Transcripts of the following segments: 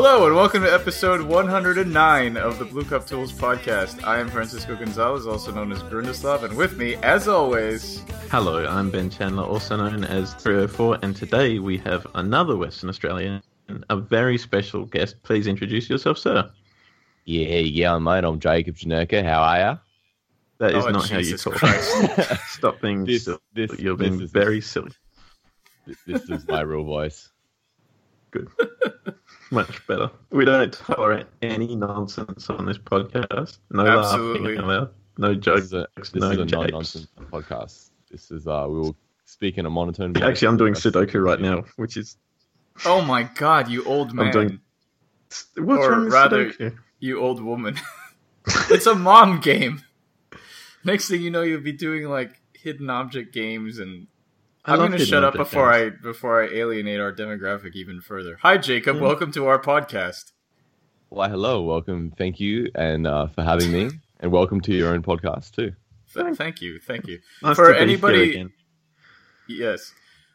Hello and welcome to episode 109 of the Blue Cup Tools podcast. I am Francisco Gonzalez, also known as Grundislav, and with me, as always... Hello, I'm Ben Chandler, also known as 304, and today we have another Western Australian, a very special guest. Please introduce yourself, sir. Yeah, mate, I'm Jacob Janerka. How are ya? That is not Jesus how you talk. Christ. Stop being silly. You're being very silly. This is my real voice. Good. Much better. We don't tolerate any nonsense on this podcast. No Absolutely. laughing allowed. No jokes. This is a japes. non-nonsense podcast. This is, we will speak in a monotone voice. Actually, I'm doing Sudoku right now, which is... Oh my god, you old man. I'm doing... What's Or wrong with rather, Sudoku? you old woman. It's a mom game. Next thing you know, you'll be doing, like, hidden object games and... I'm going to shut up before I alienate our demographic even further. Hi, Jacob. Welcome to our podcast. Why, hello. Welcome. Thank you and for having me. And welcome to your own podcast, too. Thank you. Nice For to be anybody... here again. Yes.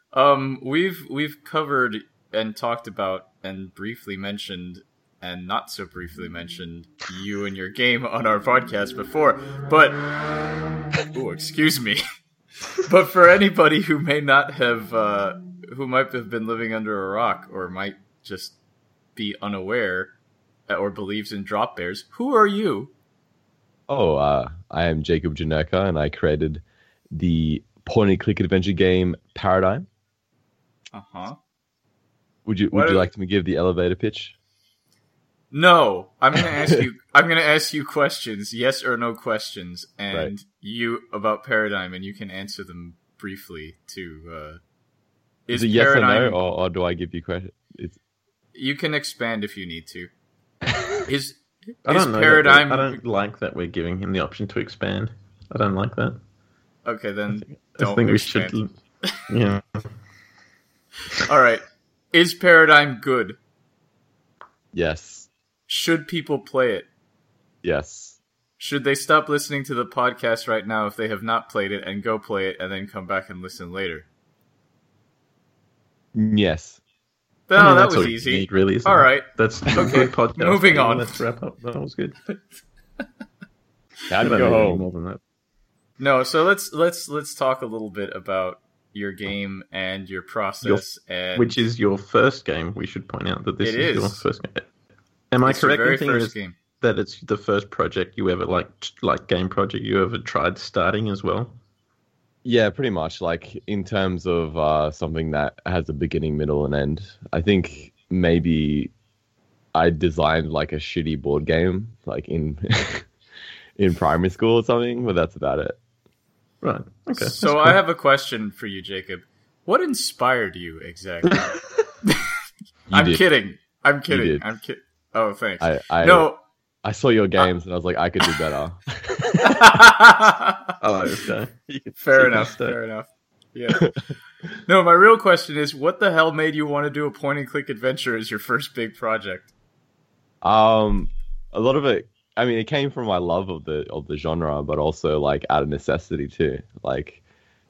We've covered and talked about and briefly mentioned and not so briefly mentioned you and your game on our podcast before, but... Ooh, excuse me. But for anybody who may not have, who might have been living under a rock or might just be unaware or believes in drop bears, who are you? Oh, I am Jacob Janerka, and I created the point-and-click adventure game Paradigm. Uh-huh. Would you like me to give the elevator pitch? No, I'm gonna ask you. I'm gonna ask you questions, yes or no questions, and Right. you about Paradigm, and you can answer them briefly too. Is it yes or no, or do I give you credit? You can expand if you need to. Is I don't know. Paradigm? I don't like that we're giving him the option to expand. I don't like that. Okay, then I don't think we expand. should. Yeah. All right. Is Paradigm good? Yes. Should people play it? Yes. Should they stop listening to the podcast right now if they have not played it and go play it and then come back and listen later? Yes. No, I mean, that that's was all you easy. need, really. Isn't All it? right. That's a Okay, good podcast. moving on. Let's wrap up. That was good. Time to I don't go need any home. more than that. No, so let's talk a little bit about your game and your process and Which is your first game. We should point out that this It is your is. first game. Am I it's your correct very in thinking first game. that it's the first project you ever like game project you ever tried starting as well? Yeah, pretty much. Like in terms of something that has a beginning, middle, and end. I think maybe I designed like a shitty board game, like in in primary school or something, but that's about it. Right. Okay. So I have a question for you, Jacob. What inspired you exactly? I'm did. kidding. I'm did. kidding. Oh, thanks. I saw your games and I was like, I could do better. Oh, okay. Fair enough. Yeah. No, my real question is, what the hell made you want to do a point-and-click adventure as your first big project? A lot of it. I mean, it came from my love of the genre, but also like out of necessity too. Like,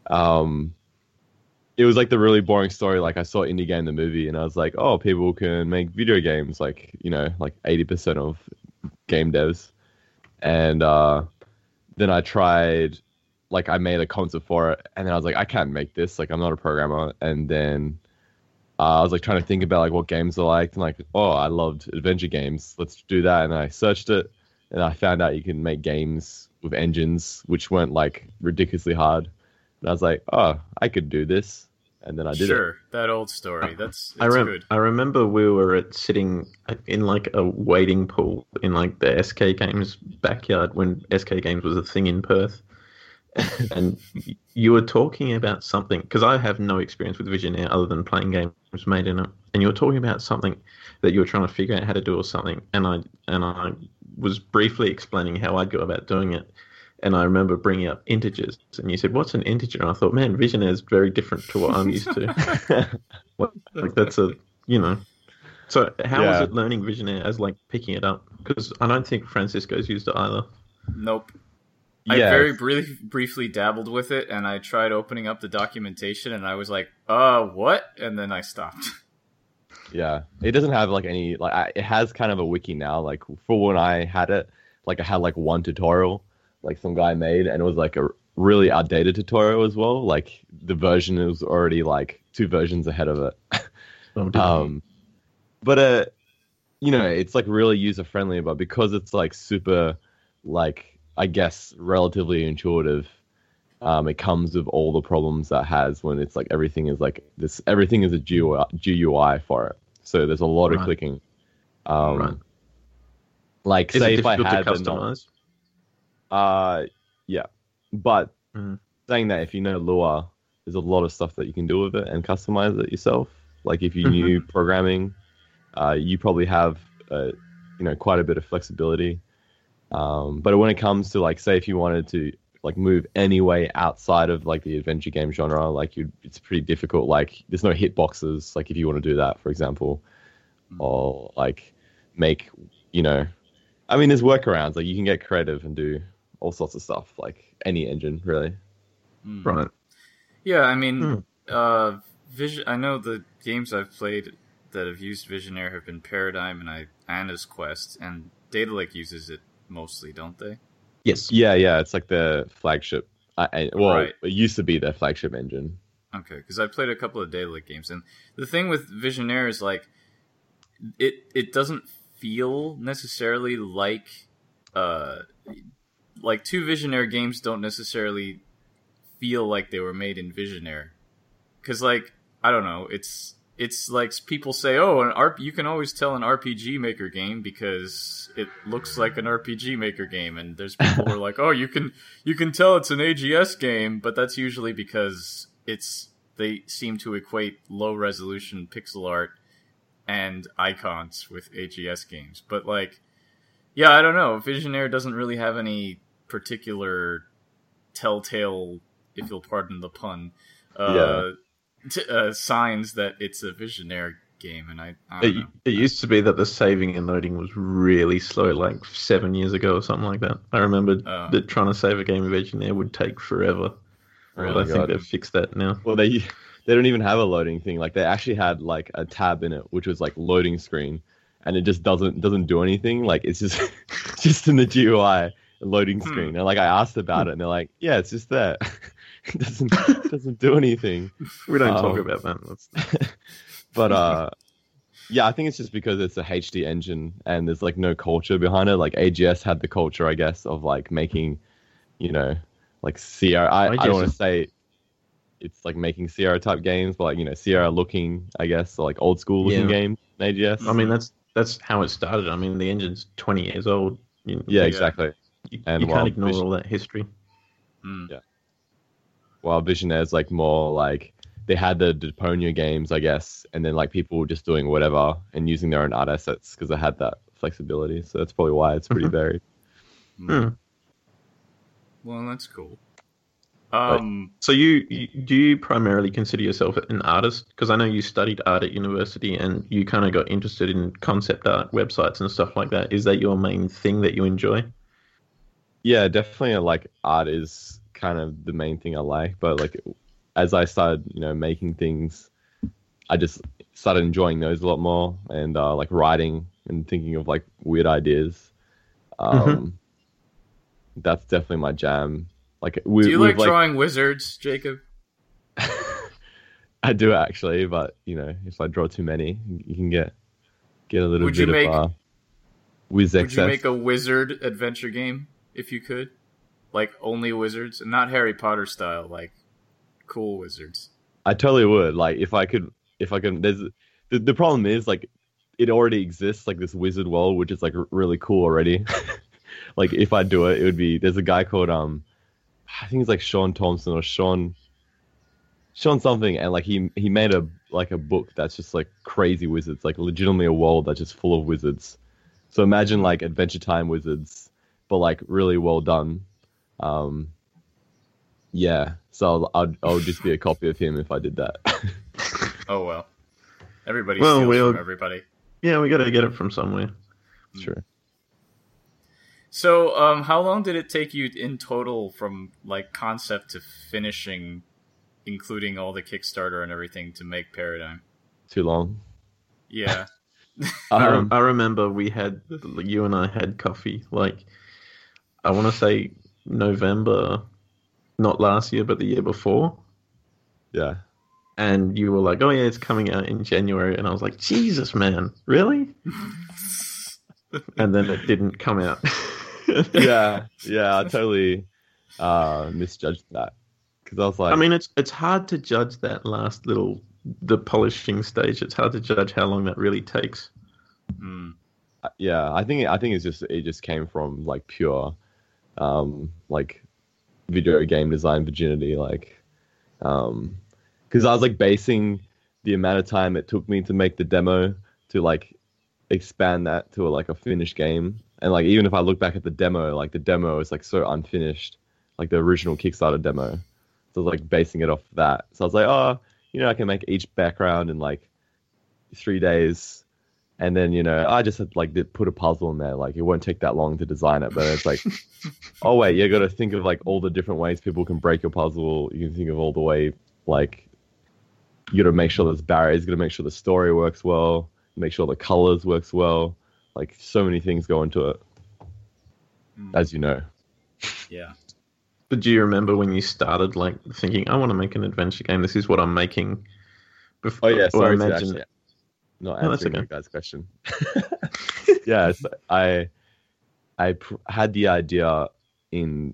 it was like the really boring story. Like I saw Indie Game the movie, and I was like, oh, people can make video games. Like like 80% of game devs, and then I tried. Like I made a concept for it, and then I was like, I can't make this. Like I'm not a programmer. And then I was like trying to think about like what games I liked, and like, oh, I loved adventure games. Let's do that. And I searched it, and I found out you can make games with engines which weren't like ridiculously hard. And I was like, oh, I could do this. And then I did it. Sure, that old story. That's good. I remember we were sitting in like a wading pool in like the SK Games backyard when SK Games was a thing in Perth. And you were talking about something, because I have no experience with Visionaire other than playing games made in it, and you were talking about something that you were trying to figure out how to do or something, and I was briefly explaining how I'd go about doing it, and I remember bringing up integers, and you said, what's an integer? And I thought, man, Visionaire is very different to what I'm used to. Like that's So how was it learning Visionaire as like picking it up? Because I don't think Francisco's used it either. Nope. Yeah. I very briefly dabbled with it, and I tried opening up the documentation, and I was like, what? And then I stopped. Yeah, it doesn't have like any it has kind of a wiki now. Like for when I had it, like I had like one tutorial, like some guy made, and it was like a really outdated tutorial as well. Like the version was already like 2 versions ahead of it. Oh, dear. But you know, it's like really user friendly, but because it's like super, like I guess relatively intuitive, it comes with all the problems that has when it's like everything is like this. Everything is a GUI for it, so there's a lot of Right. clicking. Right. Like Is say it if I difficult had to the customize? yeah, but Mm. saying that if you know Lua, there's a lot of stuff that you can do with it and customize it yourself. Like if you Mhm. knew programming, you probably have you know quite a bit of flexibility. But when it comes to like say if you wanted to like move any way outside of like the adventure game genre, like it's pretty difficult. Like there's no hitboxes. Like if you want to do that, for example, or like make you know, I mean there's workarounds. Like you can get creative and do all sorts of stuff. Like any engine really. Right. Yeah, I mean, Hmm. Vision. I know the games I've played that have used Visionaire have been Paradigm and Anna's Quest, and Data Lake uses it mostly, don't they? Yes. Yeah. It's like the flagship. Well, Right. it used to be their flagship engine. Okay, because I played a couple of Data Lake games, and the thing with Visionaire is like it doesn't feel necessarily uh like two Visionaire games don't necessarily feel like they were made in Visionaire. Because like I don't know, it's like people say, oh, you can always tell an RPG Maker game because it looks like an RPG Maker game, and there's people who are like, oh, you can tell it's an AGS game, but that's usually because they seem to equate low resolution pixel art and icons with AGS games. But like, yeah, I don't know. Visionaire doesn't really have any particular telltale, if you'll pardon the pun, Yeah. uh, signs that it's a Visionaire game, and I don't know. It used to be that the saving and loading was really slow, like 7 years ago or something like that. I remember that trying to save a game of Engineer would take forever. Really? But I think God. they've fixed that now. Well, they don't even have a loading thing. Like they actually had like a tab in it, which was like loading screen, and it just doesn't do anything. Like it's just just in the GUI loading screen. And like I asked about it, and they're like, yeah, it's just there. It doesn't do anything. We don't talk about that. But yeah, I think it's just because it's a HD engine and there's like no culture behind it. Like AGS had the culture, I guess, of like making, you know, like Sierra. I don't want to say it's like making Sierra type games, but like, you know, Sierra looking, I guess, or like old school looking games in AGS. I mean, that's how it started. I mean, the engine's 20 years old. Yeah, exactly. You And can't ignore all that history. Mm. While Visionaire's like more like they had the Deponia games, I guess, and then like people were just doing whatever and using their own art assets because they had that flexibility. So that's probably why it's pretty varied. Hmm. Well, that's cool. So do you primarily consider yourself an artist? Because I know you studied art at university and you kind of got interested in concept art websites and stuff like that. Is that your main thing that you enjoy? Yeah, definitely. Like art is kind of the main thing I like, but like as I started, you know, making things, I just started enjoying those a lot more, and like writing and thinking of like weird ideas. That's definitely my jam. Like, do you like drawing wizards, Jacob? I do actually, but you know, if I draw too many, you can get a little Would you bit make- of whiz Would excess. you make a wizard adventure game if you could? Like only wizards, not Harry Potter style, like cool wizards. I totally would. Like if I could, there's the problem is like it already exists, like this wizard world, which is like really cool already. Like if I do it, it would be, there's a guy called I think it's like Sean Thompson or Sean something, and like he made a book that's just like crazy wizards, like legitimately a world that's just full of wizards. So imagine like Adventure Time wizards, but like really well done. Yeah, so I'll just be a copy of him if I did that. Oh well, everybody Well, steals from everybody. Yeah, we got to get it from somewhere. Sure. So, how long did it take you in total from like concept to finishing, including all the Kickstarter and everything, to make Paradigm? Too long. Yeah. I remember you and I had coffee, like, I want to say November, not last year, but the year before. Yeah. And you were like, oh yeah, it's coming out in January. And I was like, Jesus, man, really? And then it didn't come out. Yeah, I totally misjudged that. Because I was like... I mean, it's hard to judge that last the polishing stage. It's hard to judge how long that really takes. Yeah, I think it just came from like pure like video game design virginity, like because I was like basing the amount of time it took me to make the demo to like expand that to like a finished game. And like even if I look back at the demo, like the demo is like so unfinished, like the original Kickstarter demo. So I was like basing it off that. So I was like, oh, I can make each background in like 3 days. And then, I just had like put a puzzle in there. Like it won't take that long to design it, but it's like, oh wait, you got to think of like all the different ways people can break your puzzle. You can think of all the way, like, you got to make sure there's barriers. You got to make sure the story works well. Make sure the colors works well. Like so many things go into it, as you know. Yeah. But do you remember when you started like thinking, I want to make an adventure game? This is what I'm making. Before, oh yeah, sorry to actually not answering your guys' question. Yeah, so I had the idea in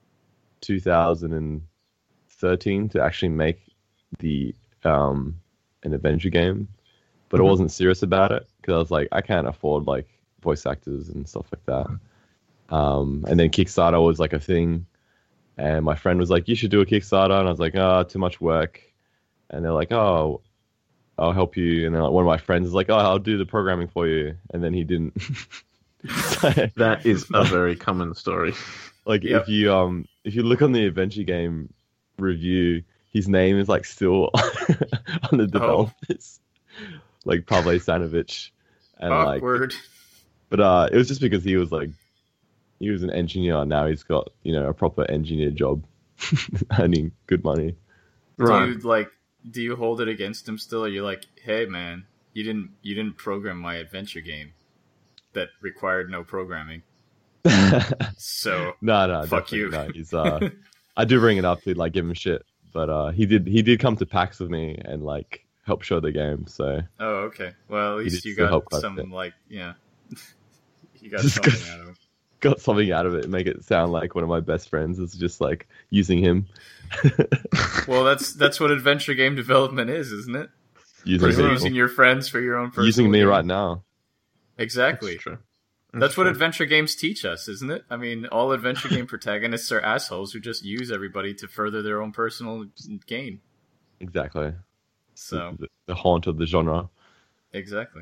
2013 to actually make the an adventure game, but I wasn't serious about it because I was like, I can't afford like voice actors and stuff like that. And then Kickstarter was like a thing, and my friend was like, you should do a Kickstarter, and I was like, oh, too much work. And they're like, oh, I'll help you. And then like, one of my friends is like, oh, I'll do the programming for you. And then he didn't. That is a very common story. Like if you look on the adventure game review, his name is like still on the developers, like Pavle Stanovic, and awkward. But it was just because he was an engineer. Now he's got a proper engineer job, earning good money. Right. Do you hold it against him still? Or you're like, hey man, you didn't program my adventure game that required no programming. So no, fuck you. No, he's I do bring it up to like give him shit, but he did come to PAX with me and like help show the game. So okay. Well, at least you got some like you got something out of it. Got something out of it and make it sound like one of my best friends is just like using him. Well, that's what adventure game development is, isn't it? Using your friends for your own personal using me game. Right now. Exactly. That's true. That's what adventure games teach us, isn't it? I mean, all adventure game protagonists are assholes who just use everybody to further their own personal gain. Exactly. So the haunt of the genre. Exactly.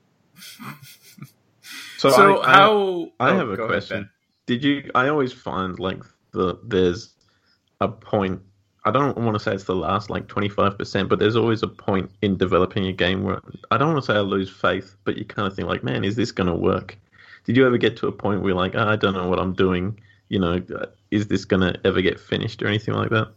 So I have a question. I always find like there's a point. I don't want to say it's the last like 25%, but there's always a point in developing a game where I don't want to say I lose faith, but you kind of think like, man, is this going to work? Did you ever get to a point where you're like, I don't know what I'm doing? Is this going to ever get finished or anything like that?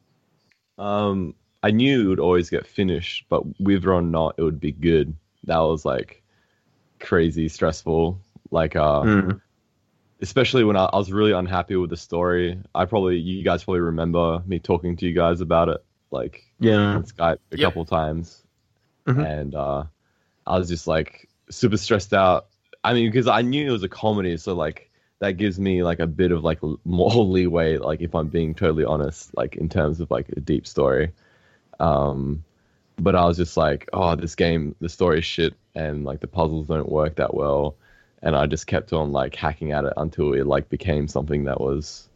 I knew it would always get finished, but whether or not it would be good, that was like crazy stressful. Like, especially when I was really unhappy with the story. You guys probably remember me talking to you guys about it, like on Skype a couple times, and I was just like super stressed out. I mean, because I knew it was a comedy, so like that gives me like a bit of like more leeway, like if I'm being totally honest, like in terms of like a deep story. But I was just like, oh, this game, the story is shit, and like the puzzles don't work that well. And I just kept on like hacking at it until it like became something that was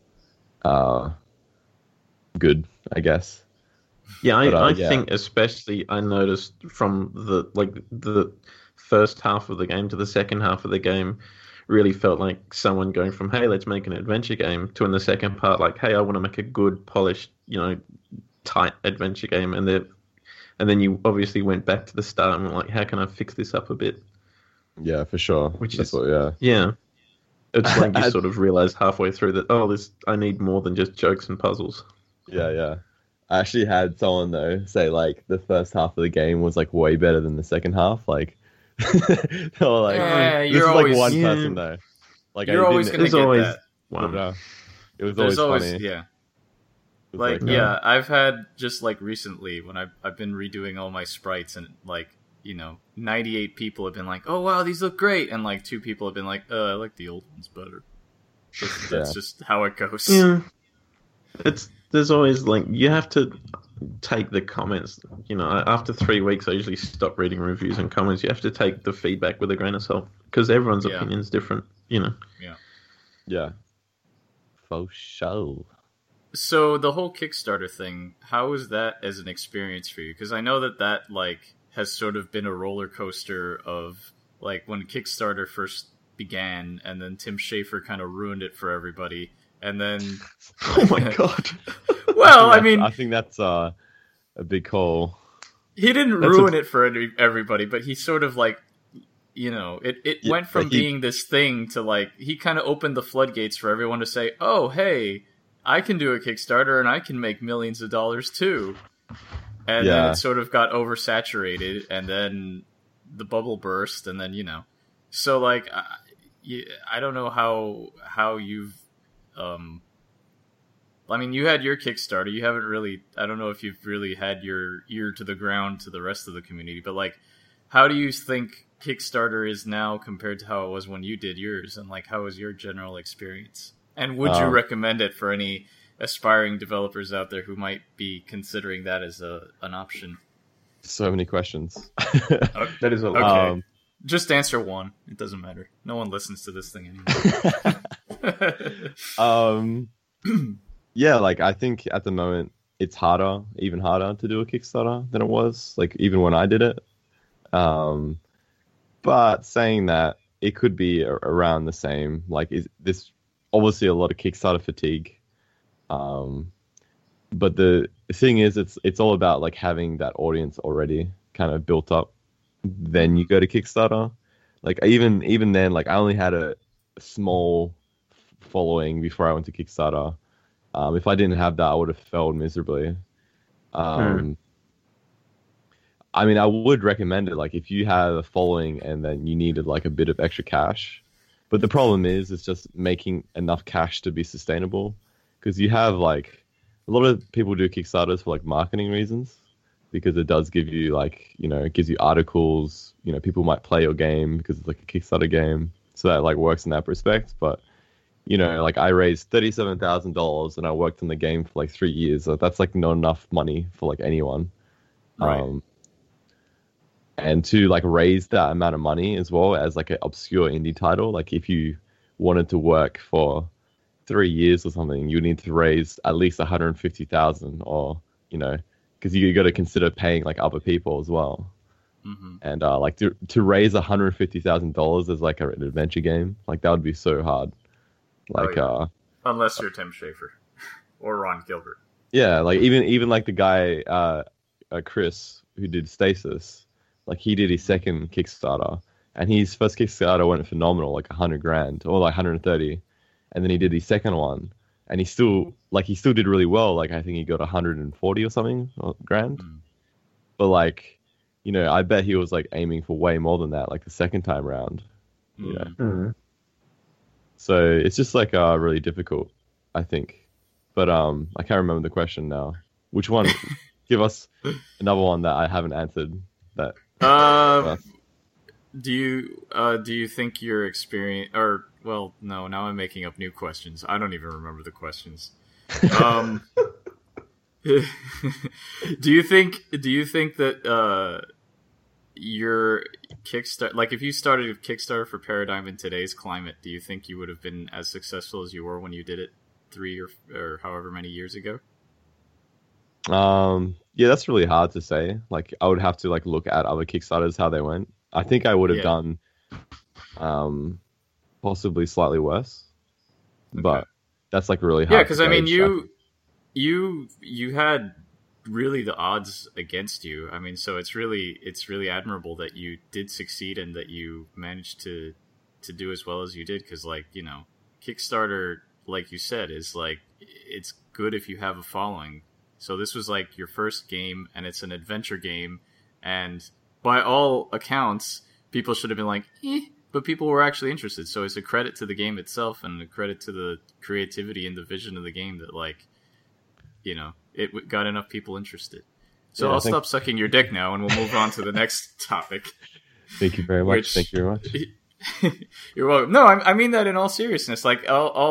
good, I guess. Yeah, I think especially I noticed from the first half of the game to the second half of the game really felt like someone going from, hey, let's make an adventure game, to in the second part like, hey, I want to make a good, polished, tight adventure game. And then you obviously went back to the start and were like, how can I fix this up a bit? Yeah, for sure. Yeah. It's like you sort of realize halfway through that, I need more than just jokes and puzzles. Yeah. I actually had someone though say like the first half of the game was like way better than the second half. Like They were like, Yeah, this you're is always- like one Yeah. person though. Like You're always didn't- gonna There's get always that. one. it was There's always always funny. yeah. It was Like, no. yeah, I've had just like recently when I've been redoing all my sprites and like, 98 people have been like, "Oh wow, these look great," and like 2 people have been like, I like the old ones better." That's just how it goes. Yeah. There's always like you have to take the comments. After 3 weeks, I usually stop reading reviews and comments. You have to take the feedback with a grain of salt because everyone's Yeah. opinion's different. Yeah. For sure. So the whole Kickstarter thing, how was that as an experience for you? Because I know that like has sort of been a roller coaster of like when Kickstarter first began, and then Tim Schafer kind of ruined it for everybody, and then Oh my god. well, I mean, I think that's a big call. he didn't That's ruin it for everybody, but he sort of like, it Yeah, went from but he- being this thing to like, he kind of opened the floodgates for everyone to say, oh, hey, I can do a Kickstarter and I can make millions of dollars too. And then Yeah. it sort of got oversaturated, and then the bubble burst, and then, so like, I don't know how you've, I mean, you had your Kickstarter. You haven't really. I don't know if you've really had your ear to the ground to the rest of the community. But like, how do you think Kickstarter is now compared to how it was when you did yours? And like, how was your general experience? And would you recommend it for any aspiring developers out there who might be considering that as an option? So many questions. That is a lot. Okay. Um, Just answer one. It doesn't matter. No one listens to this thing anymore. Yeah, like I think at the moment it's even harder to do a Kickstarter than it was, like even when I did it. But saying that, it could be around the same. Like, is this obviously a lot of Kickstarter fatigue? But the thing is, it's all about like having that audience already kind of built up. Then you go to Kickstarter. Like even then, like I only had a small following before I went to Kickstarter. If I didn't have that, I would have failed miserably. I mean, I would recommend it. Like, if you have a following and then you needed like a bit of extra cash, but the problem is, it's just making enough cash to be sustainable. Because you have like a lot of people do Kickstarters for like marketing reasons, because it does give you like, it gives you articles. People might play your game because it's like a Kickstarter game, so that like works in that respect. But like I raised $37,000 and I worked on the game for like 3 years. So that's like not enough money for like anyone. Right. And to like raise that amount of money as well as like an obscure indie title, like if you wanted to work for 3 years or something, you need to raise at least 150,000, or because you got to consider paying like other people as well. Mm-hmm. And like to raise $150,000 as like an adventure game, like that would be so hard. Like Unless you're Tim Schafer or Ron Gilbert. yeah, like even like the guy Chris who did Stasis, like he did his second Kickstarter, and his first Kickstarter went phenomenal, like 100 grand or like 130, and then he did his second one, and he still did really well. Like I think he got 140 or something grand, but like I bet he was like aiming for way more than that, like the second time round. So it's just like really difficult, I think. But I can't remember the question now. Which one? Give us another one that I haven't answered. That. Do you think your experience, or well, no, now I'm making up new questions. I don't even remember the questions. Do you think that your Kickstarter, like if you started a Kickstarter for Paradigm in today's climate, do you think you would have been as successful as you were when you did it 3 or however many years ago? Yeah, that's really hard to say. Like I would have to like look at other Kickstarters, how they went. I think I would have done possibly slightly worse. Okay. But that's like really hard. Yeah, because I mean gauge. you had really the odds against you. I mean, so it's really admirable that you did succeed and that you managed to do as well as you did, because like, Kickstarter, like you said, is like, it's good if you have a following. So this was like your first game, and it's an adventure game, and by all accounts people should have been like, but people were actually interested. So it's a credit to the game itself and a credit to the creativity and the vision of the game that, like, you know, it got enough people interested. So Yeah, I'll stop sucking your dick now, and we'll move on to the next topic. Thank you very much. Thank you very much. You're welcome. No, I mean that in all seriousness. Like,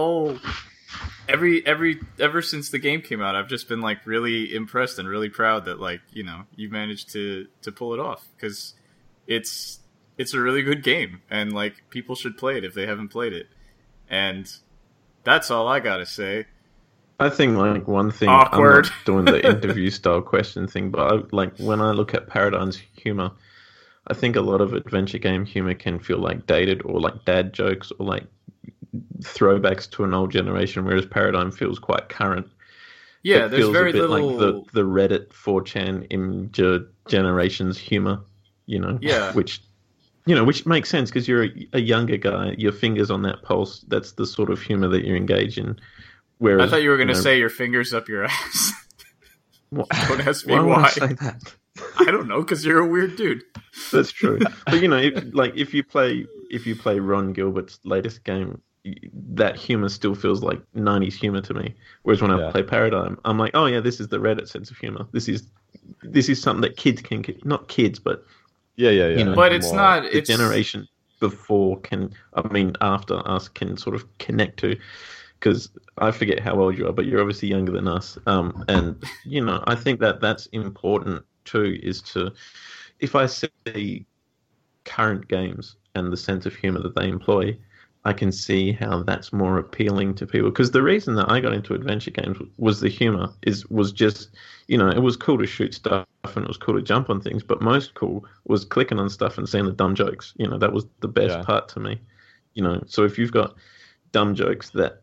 ever since the game came out, I've just been, like, really impressed and really proud that, like, you know, you managed to pull it off, because it's a really good game, and, like, people should play it if they haven't played it. And that's all I gotta say. I think, like, one thing, Awkward. I'm not doing the interview style question thing, but when I look at Paradigm's humor, I think a lot of adventure game humor can feel like dated or like dad jokes or like throwbacks to an old generation, whereas Paradigm feels quite current. Yeah, it there's feels very a bit little... like the Reddit 4chan Imgur generation's humor, you know? Yeah. Which makes sense because you're a younger guy, your finger's on that pulse, that's the sort of humor that you engage in. Whereas, I thought you were going to say your fingers up your ass. Don't ask me why. Would I why. say that? I don't know, because you're a weird dude. That's true. But, you know, if you play Ron Gilbert's latest game, that humor still feels like 90s humor to me. Whereas when I play Paradigm, I'm like, oh yeah, this is the Reddit sense of humor. This is something that kids can, not kids, but Yeah. You know, But it's not... the generation before after us can sort of connect to. Because I forget how old you are, but you're obviously younger than us. And, you know, I think that's important too, is to, if I see current games and the sense of humor that they employ, I can see how that's more appealing to people. Because the reason that I got into adventure games was the humor, was just, you know, it was cool to shoot stuff and it was cool to jump on things, but most cool was clicking on stuff and seeing the dumb jokes. You know, that was the best part to me. You know, so if you've got dumb jokes that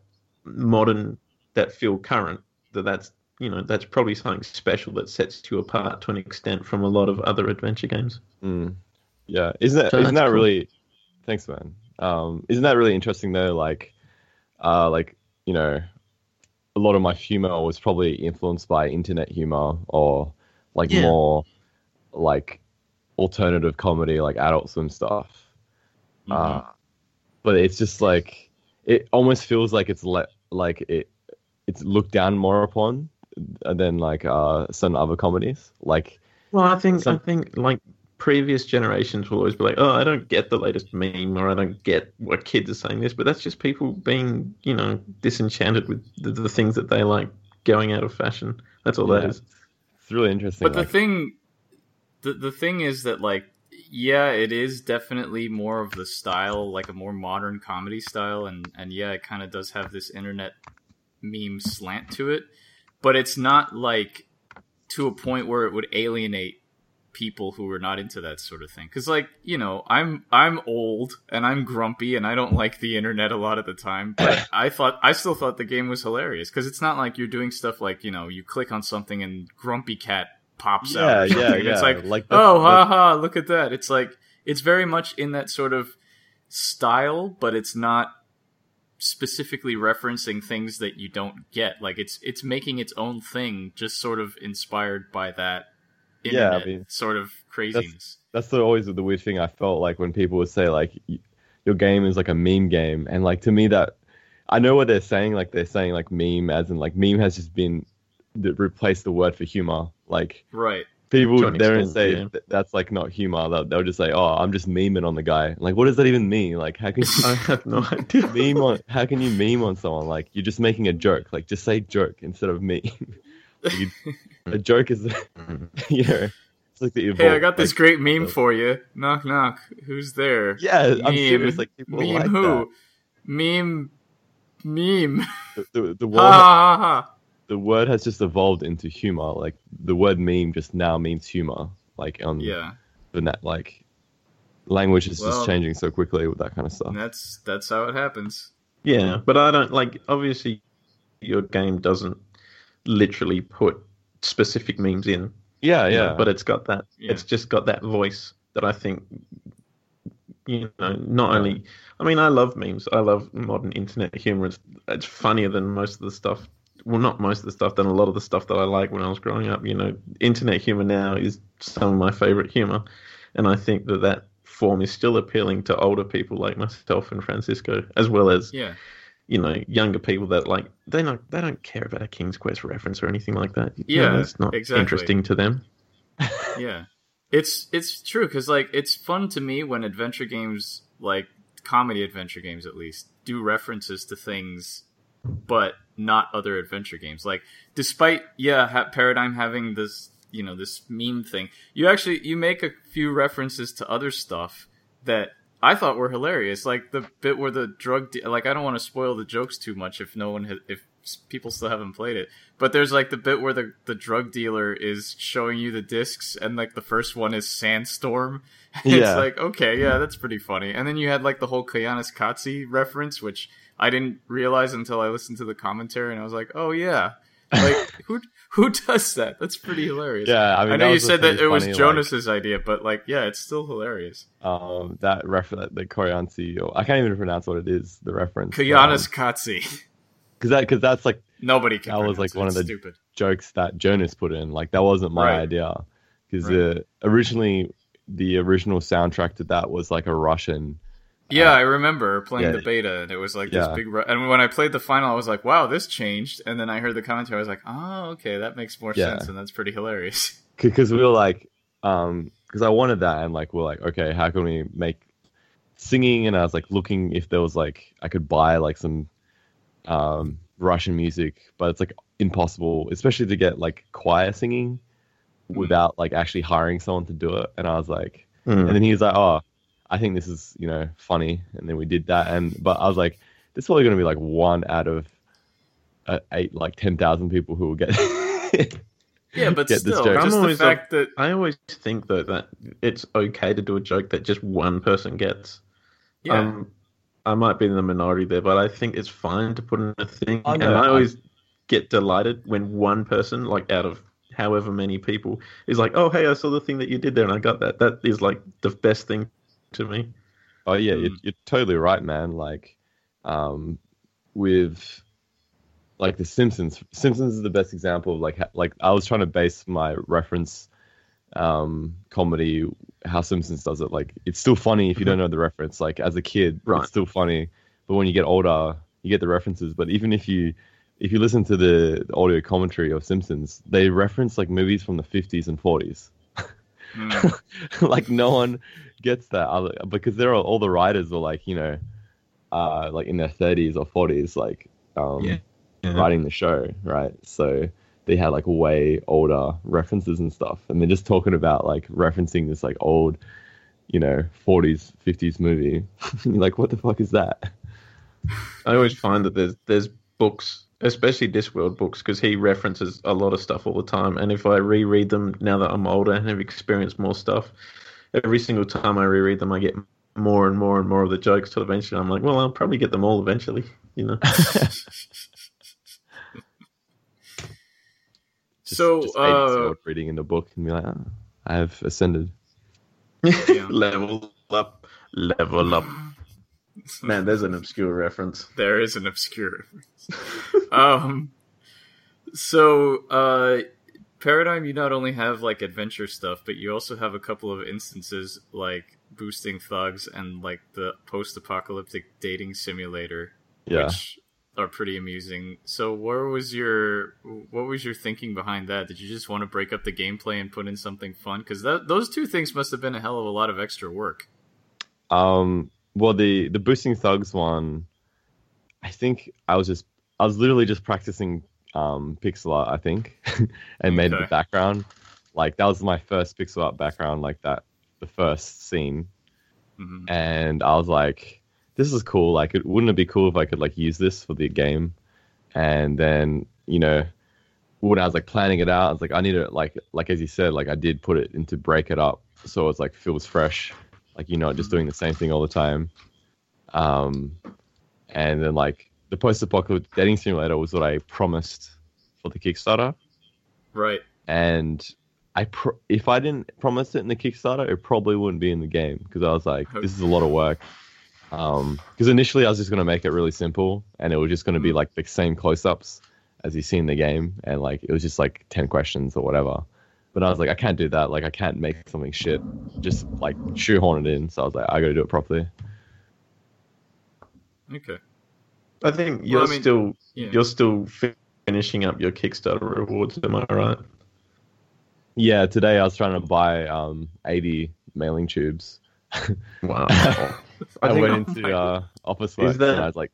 feel current, that's probably something special that sets you apart to an extent from a lot of other adventure games. Yeah, isn't that cool. really? Thanks, man. Isn't that really interesting though? Like, you know, a lot of my humor was probably influenced by internet humor or like more like alternative comedy, like Adult Swim stuff. But it's just like it almost feels like it's it's looked down more upon than like some other comedies. Like, well, I think like previous generations will always be like, oh, I don't get the latest meme, or I don't get what kids are saying this, but that's just people being, you know, disenchanted with the things that they like going out of fashion. That's all that is. It's really interesting. But the thing is that, like, yeah, it is definitely more of the style, like a more modern comedy style, and yeah, it kind of does have this internet meme slant to it, but it's not like to a point where it would alienate people who are not into that sort of thing. Because, like, you know, I'm old and I'm grumpy and I don't like the internet a lot of the time, but I still thought the game was hilarious, because it's not like you're doing stuff like, you know, you click on something and Grumpy Cat pops out. Yeah. It's like oh, haha, look at that. It's like, it's very much in that sort of style, but it's not specifically referencing things that you don't get. Like, it's making its own thing, just sort of inspired by that internet sort of craziness. That's always the weird thing I felt like when people would say like your game is like a meme game, and like to me that I know what they're saying. Like they're saying like meme as in like meme has just been replaced the word for humor. Like right. People there and say that's like not humor. They'll just say, "Oh, I'm just memeing on the guy." Like, what does that even mean? Like, how can you? I have no idea. How can you meme on someone? Like, you're just making a joke. Like, just say joke instead of meme. A joke is, you know, it's like the. Hey, I got this great meme for you. Knock knock. Who's there? Yeah, I'm serious. Like people meme like who? that. Meme. The word. Ha ha ha. The word has just evolved into humor. Like the word meme just now means humor. Like on the net, like language is just changing so quickly with that kind of stuff. That's how it happens. Yeah, but I don't like. Obviously, your game doesn't literally put specific memes in. Yeah. You know, but it's got that. Yeah. It's just got that voice that I think. You know, not only. I mean, I love memes. I love modern internet humor. It's funnier than most of the stuff. Well, not most of the stuff, than a lot of the stuff that I liked when I was growing up. You know, internet humor now is some of my favorite humor, and I think that form is still appealing to older people like myself and Francisco, as well as Yeah. younger people that like they don't care about a King's Quest reference or anything like that. Yeah, it's not exactly. interesting to them. Yeah. It's true, because like it's fun to me when adventure games, like comedy adventure games at least, do references to things but not other adventure games. Like, despite Paradigm having this this meme thing, you make a few references to other stuff that I thought were hilarious, like the bit where the like, I don't want to spoil the jokes too much if people still haven't played it, but there's like the bit where the drug dealer is showing you the discs, and like the first one is Sandstorm. It's like, okay, yeah, that's pretty funny. And then you had like the whole Koyaanisqatsi reference, which I didn't realize until I listened to the commentary, and I was like, oh yeah, like who does that? That's pretty hilarious. Yeah, I mean, I know you said that it was funny, Jonas's idea, but like, yeah, it's still hilarious. That reference, the Koyansi, I can't even pronounce what it is. The reference, Koyaanisqatsi. Because that's like nobody can. That was like one of the stupid jokes that Jonas put in. Like, that wasn't my idea, because originally the original soundtrack to that was like a Russian. Yeah, I remember playing the beta, and it was like this big. And when I played the final, I was like, "Wow, this changed." And then I heard the commentary, I was like, "Oh, okay, that makes more sense, and that's pretty hilarious." Because we were like, because I wanted that, and like we're like, okay, how can we make singing? And I was like looking if there was like I could buy like some Russian music, but it's like impossible, especially to get like choir singing without like actually hiring someone to do it. And I was like, and then he was like, "Oh, I think this is, funny." And then we did that. But I was like, this is probably going to be like 1 out of 10,000 people who will get yeah, but get still, this joke. just the fact that I always think though that it's okay to do a joke that just one person gets. Yeah. I might be in the minority there, but I think it's fine to put in a thing. I know. And I always get delighted when one person, like out of however many people, is like, "Oh, hey, I saw the thing that you did there and I got that." That is like the best thing to me. Oh yeah, you're totally right, man. Like, with like the Simpsons. Simpsons is the best example of like I was trying to base my reference comedy how Simpsons does it. Like, it's still funny if you don't know the reference. Like, as a kid, it's still funny, but when you get older, you get the references. But even if you listen to the audio commentary of Simpsons, they reference like movies from the 50s and 40s. Like, no one gets that because all the writers are like, like in their 30s or 40s, like writing the show, right? So they had like way older references and stuff, and they're just talking about like referencing this like old 40s 50s movie. You're like, what the fuck is that? I always find that there's books, especially Discworld books, because he references a lot of stuff all the time, and if I reread them now that I'm older and have experienced more stuff, every single time I reread them I get more and more and more of the jokes, till eventually I'm like, well, I'll probably get them all eventually, Just reading in the book and be like, "Oh, I have ascended." Level up. Man, there's an obscure reference. There is an obscure reference. So Paradigm, you not only have like adventure stuff, but you also have a couple of instances like boosting thugs and like the post-apocalyptic dating simulator, which are pretty amusing. So what was your thinking behind that? Did you just want to break up the gameplay and put in something fun? Because those two things must have been a hell of a lot of extra work. Well, the boosting thugs one, I think I was literally just practicing pixel art, I think, and made the background. Like, that was my first pixel art background, like that, the first scene. And I was like, this is cool. Like, wouldn't it be cool if I could like use this for the game? And then, when I was like planning it out, I was like, I need to like as you said, like I did put it into break it up, so it's like feels fresh, like just doing the same thing all the time. And then like the post-apocalyptic dating simulator was what I promised for the Kickstarter, right? And if I didn't promise it in the Kickstarter, it probably wouldn't be in the game, because I was like, this is a lot of work. Because initially I was just going to make it really simple, and it was just going to be like the same close-ups as you see in the game, and like it was just like 10 questions or whatever. But I was like, I can't do that. Like, I can't make something shit, just like shoehorn it in. So I was like, I got to do it properly. Okay. I think you're still finishing up your Kickstarter rewards. Am I right? Yeah, today I was trying to buy 80 mailing tubes. Wow. I went into Officeworks and I was like,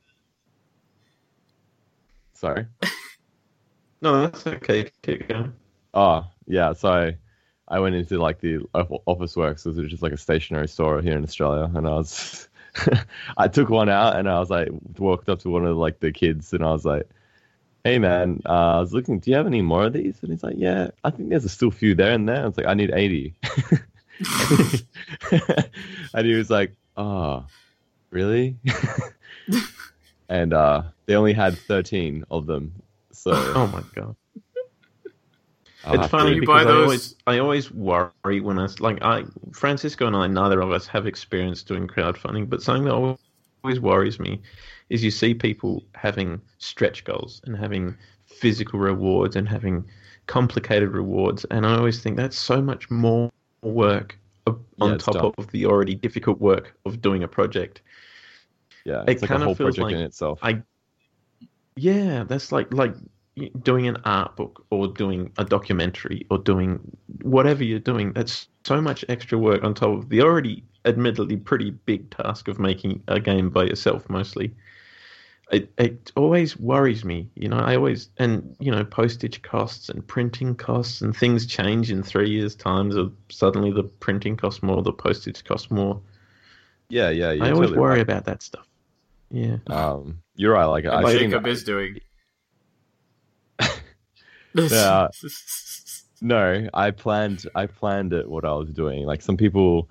sorry. No, that's okay. Keep going. Oh, yeah. So I went into like the Officeworks, which is just like a stationery store here in Australia, and I was, I took one out and I was like, walked up to one of like the kids and I was like, hey man, I was looking, do you have any more of these? And he's like, yeah, I think there's still a few there and there. I was like, I need 80. And he was like, oh, really? And they only had 13 of them. So, oh my god. I'll It's funny you because buy those? I always worry when Francisco and I, neither of us have experience doing crowdfunding, but something that always worries me is you see people having stretch goals and having physical rewards and having complicated rewards, and I always think that's so much more work on top of the already difficult work of doing a project. Yeah, it's like a whole project in itself. Yeah, that's like doing an art book or doing a documentary or doing whatever you're doing. That's so much extra work on top of the already admittedly pretty big task of making a game by yourself mostly. It always worries me, postage costs and printing costs and things change in 3 years' time. So suddenly the printing costs more, the postage costs more. Yeah. I always worry about that stuff. Yeah. You're right. Like Jacob is doing. Yeah. No, I planned it what I was doing. Like some people,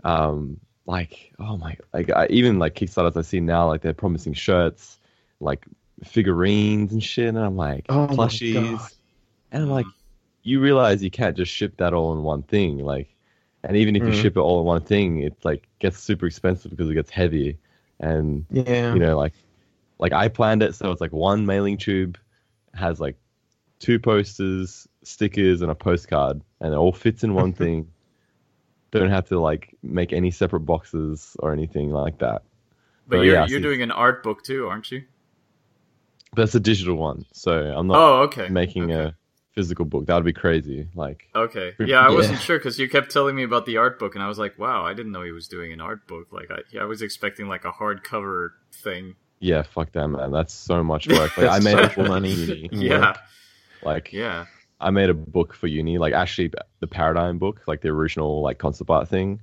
even like Kickstarters I see now, like they're promising shirts, like figurines and shit, and I'm like, plushies, and I'm like, you realize you can't just ship that all in one thing, like, and even if you ship it all in one thing, it like gets super expensive because it gets heavy, and like I planned it so it's like one mailing tube has like 2 posters, stickers, and a postcard, and it all fits in one thing. Don't have to like make any separate boxes or anything like that. But you're doing an art book too, aren't you? That's a digital one, so I'm not making a physical book. That would be crazy. Like, okay, yeah, I wasn't sure because you kept telling me about the art book, and I was like, wow, I didn't know he was doing an art book. Like, I was expecting like a hardcover thing. Yeah, fuck that, man. That's so much work. Like, I made it for uni. Yeah. Like, I made a book for uni, like actually the Paradigm book, like the original like concept art thing.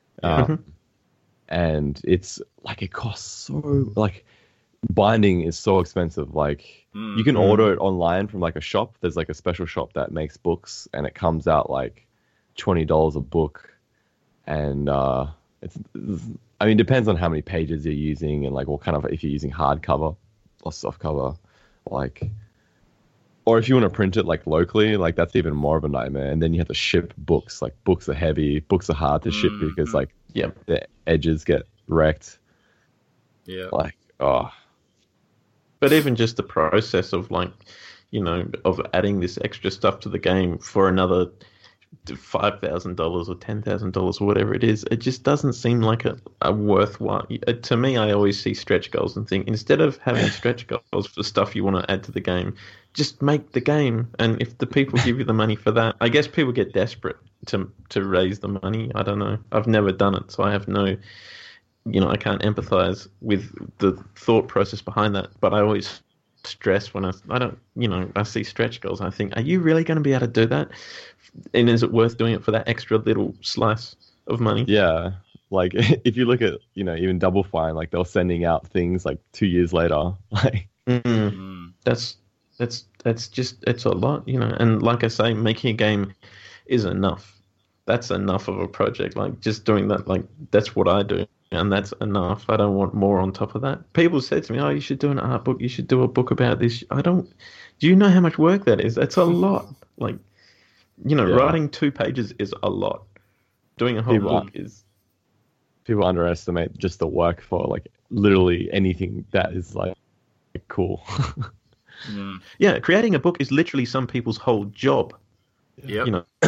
And it's like, it costs so, like, binding is so expensive. Like, you can order it online from like a shop. There's like a special shop that makes books, and it comes out like $20 a book. And it depends on how many pages you're using and like what kind of, if you're using hardcover or softcover, like, or if you want to print it like locally, like that's even more of a nightmare. And then you have to ship books. Like, books are heavy, books are hard to ship because like the edges get wrecked. Yeah. Like, oh. But even just the process of like, of adding this extra stuff to the game for another $5,000 or $10,000 or whatever it is, it just doesn't seem like a worthwhile. To me, I always see stretch goals and think, instead of having stretch goals for stuff you want to add to the game, just make the game. And if the people give you the money for that, I guess people get desperate to raise the money. I don't know. I've never done it, so I have no, I can't empathize with the thought process behind that. But I always stress when I see stretch goals, I think, are you really going to be able to do that? And is it worth doing it for that extra little slice of money? Yeah. Like, if you look at, even Double Fine, like they're sending out things like 2 years later. Like, that's just, it's a lot, and like I say, making a game is enough. That's enough of a project. Like, just doing that, like, that's what I do. And that's enough. I don't want more on top of that. People said to me, oh, you should do an art book. You should do a book about this. Do you know how much work that is? That's a lot. Like, writing 2 pages is a lot. Doing a whole book is... People underestimate just the work for, like, literally anything that is, like, cool. Yeah, creating a book is literally some people's whole job. Yeah.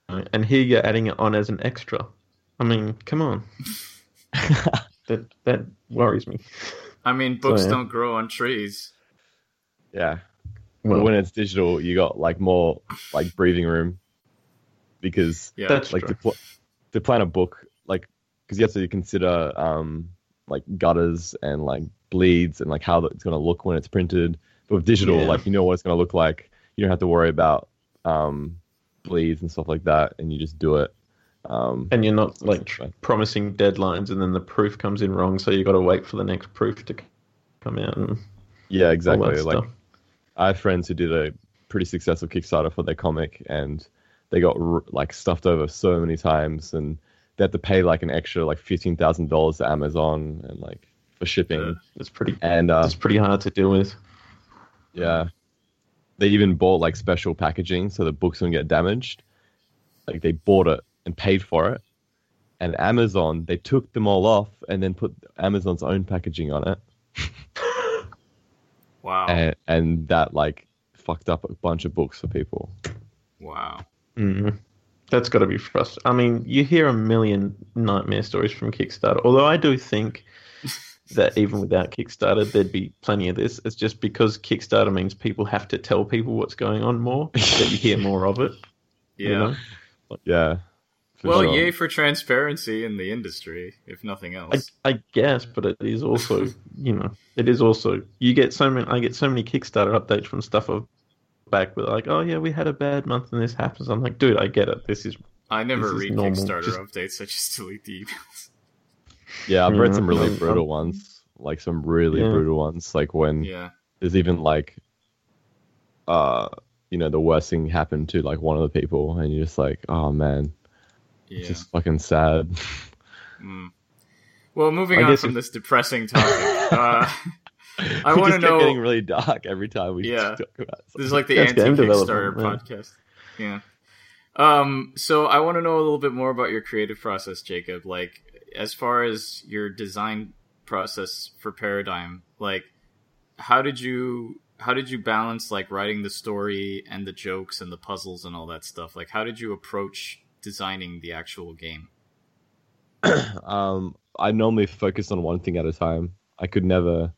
and here you're adding it on as an extra. I mean, come on. That worries me. I mean, books don't grow on trees. Yeah. Well, But when it's digital, you got like more like breathing room because Yeah. that's like true. to plan a book, like because you have to consider like gutters and like bleeds and like how it's going to look when it's printed. But with digital, Yeah. like you know what it's going to look like. You don't have to worry about bleeds and stuff like that, and you just do it. And you're not So like it's fine. promising deadlines, and then the proof comes in wrong, so you got to wait for the next proof to come out and Yeah, all exactly. that Like stuff. I have friends who did a pretty successful Kickstarter for their comic, and they got like stuffed over so many times, and they had to pay like an extra like $15,000 to Amazon and like for shipping. It's pretty. And It's pretty hard to deal with. yeah, they even bought like special packaging so the books wouldn't get damaged. Like they bought it and paid for it, and Amazon they took them all off and then put Amazon's own packaging on it, Wow. and that like fucked up a bunch of books for people. Wow. That's got to be frustrating. I mean, you hear a million nightmare stories from Kickstarter. Although I do think that even without Kickstarter, there'd be plenty of this. It's just because Kickstarter means people have to tell people what's going on more, that you hear more of it. Yeah. You know? Yeah. for Well, sure. yay for transparency in the industry, if nothing else. I guess, but it is also, it is also, I get so many Kickstarter updates from stuff I've back with like, oh yeah, we had a bad month and this happens. I'm like, dude, I get it. I never this is read normal. Kickstarter Just- updates. I just delete the emails. Yeah, I've read some Yeah. really brutal ones, like some really Yeah. brutal ones, like when Yeah. there's even like, the worst thing happened to like one of the people, and you're just like, oh man, Yeah. it's just fucking sad. Mm. Well, moving I on guess from if- this depressing topic, I We want to just kept know. getting really dark every time we Yeah. talk about This is something. like the That's game anti-Kickstarter development, podcast. Yeah. So I want to know a little bit more about your creative process, Jacob. Like, as far as your design process for Paradigm, like, how did you balance like writing the story and the jokes and the puzzles and all that stuff? Like, how did you approach designing the actual game? I normally focus on one thing at a time. I could never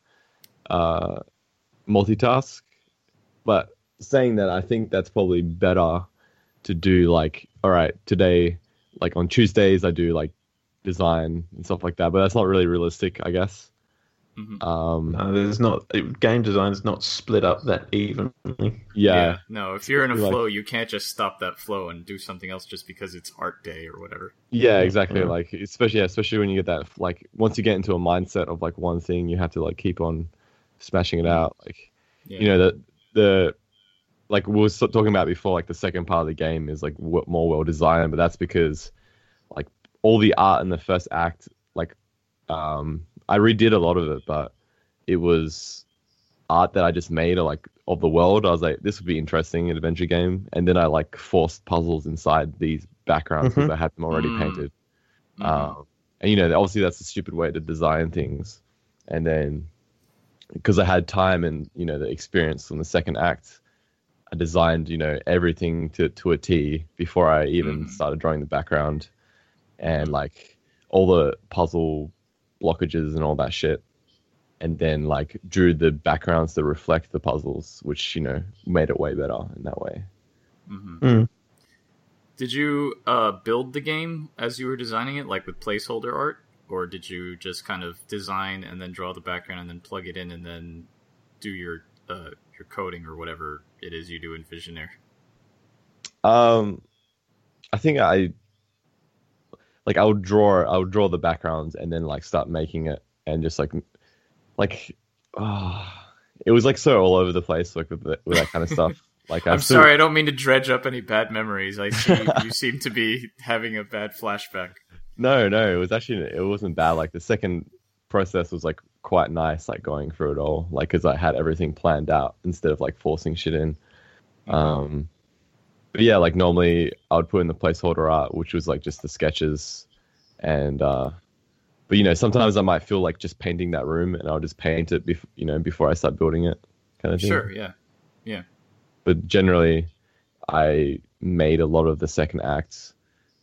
multitask, but saying that, I think that's probably better to do like, all right, today, like on Tuesdays, I do like design and stuff like that, but that's not really realistic, I guess. Mhm. No, there's not. Game design's not split up that evenly. Yeah, No, if you're in a Like- flow, you can't just stop that flow and do something else just because it's art day or whatever. yeah, exactly. Yeah. Like especially when you get that, like once you get into a mindset of like one thing, you have to like keep on smashing it out. Like Yeah. the like we were talking about before, like the second part of the game is like more well designed, but that's because like all the art in the first act, like I redid a lot of it, but it was art that I just made or like of the world. I was like, this would be interesting in an adventure game, and then I like forced puzzles inside these backgrounds because I had them already Mm. painted. Mhm. And obviously that's a stupid way to design things, and then because I had time and the experience from the second act, I designed everything to a T before I even started drawing the background, and like all the puzzle blockages and all that shit, and then like drew the backgrounds to reflect the puzzles, which made it way better in that way. Did you build the game as you were designing it, like with placeholder art, or did you just kind of design and then draw the background and then plug it in and then do your coding or whatever it is you do in Visionaire? I think I would draw the backgrounds and then like start making it, and just like it was like so all over the place, like with that kind of stuff. Like I'm sorry, I don't mean to dredge up any bad memories. I see you seem to be having a bad flashback. No, it wasn't bad. Like the second process was like quite nice, like going through it all, like because I had everything planned out instead of like forcing shit in. But yeah, like normally I would put in the placeholder art, which was like just the sketches, and but sometimes I might feel like just painting that room, and I'll just paint it before I start building it, kind of thing. Sure, yeah. But generally, I made a lot of the second acts,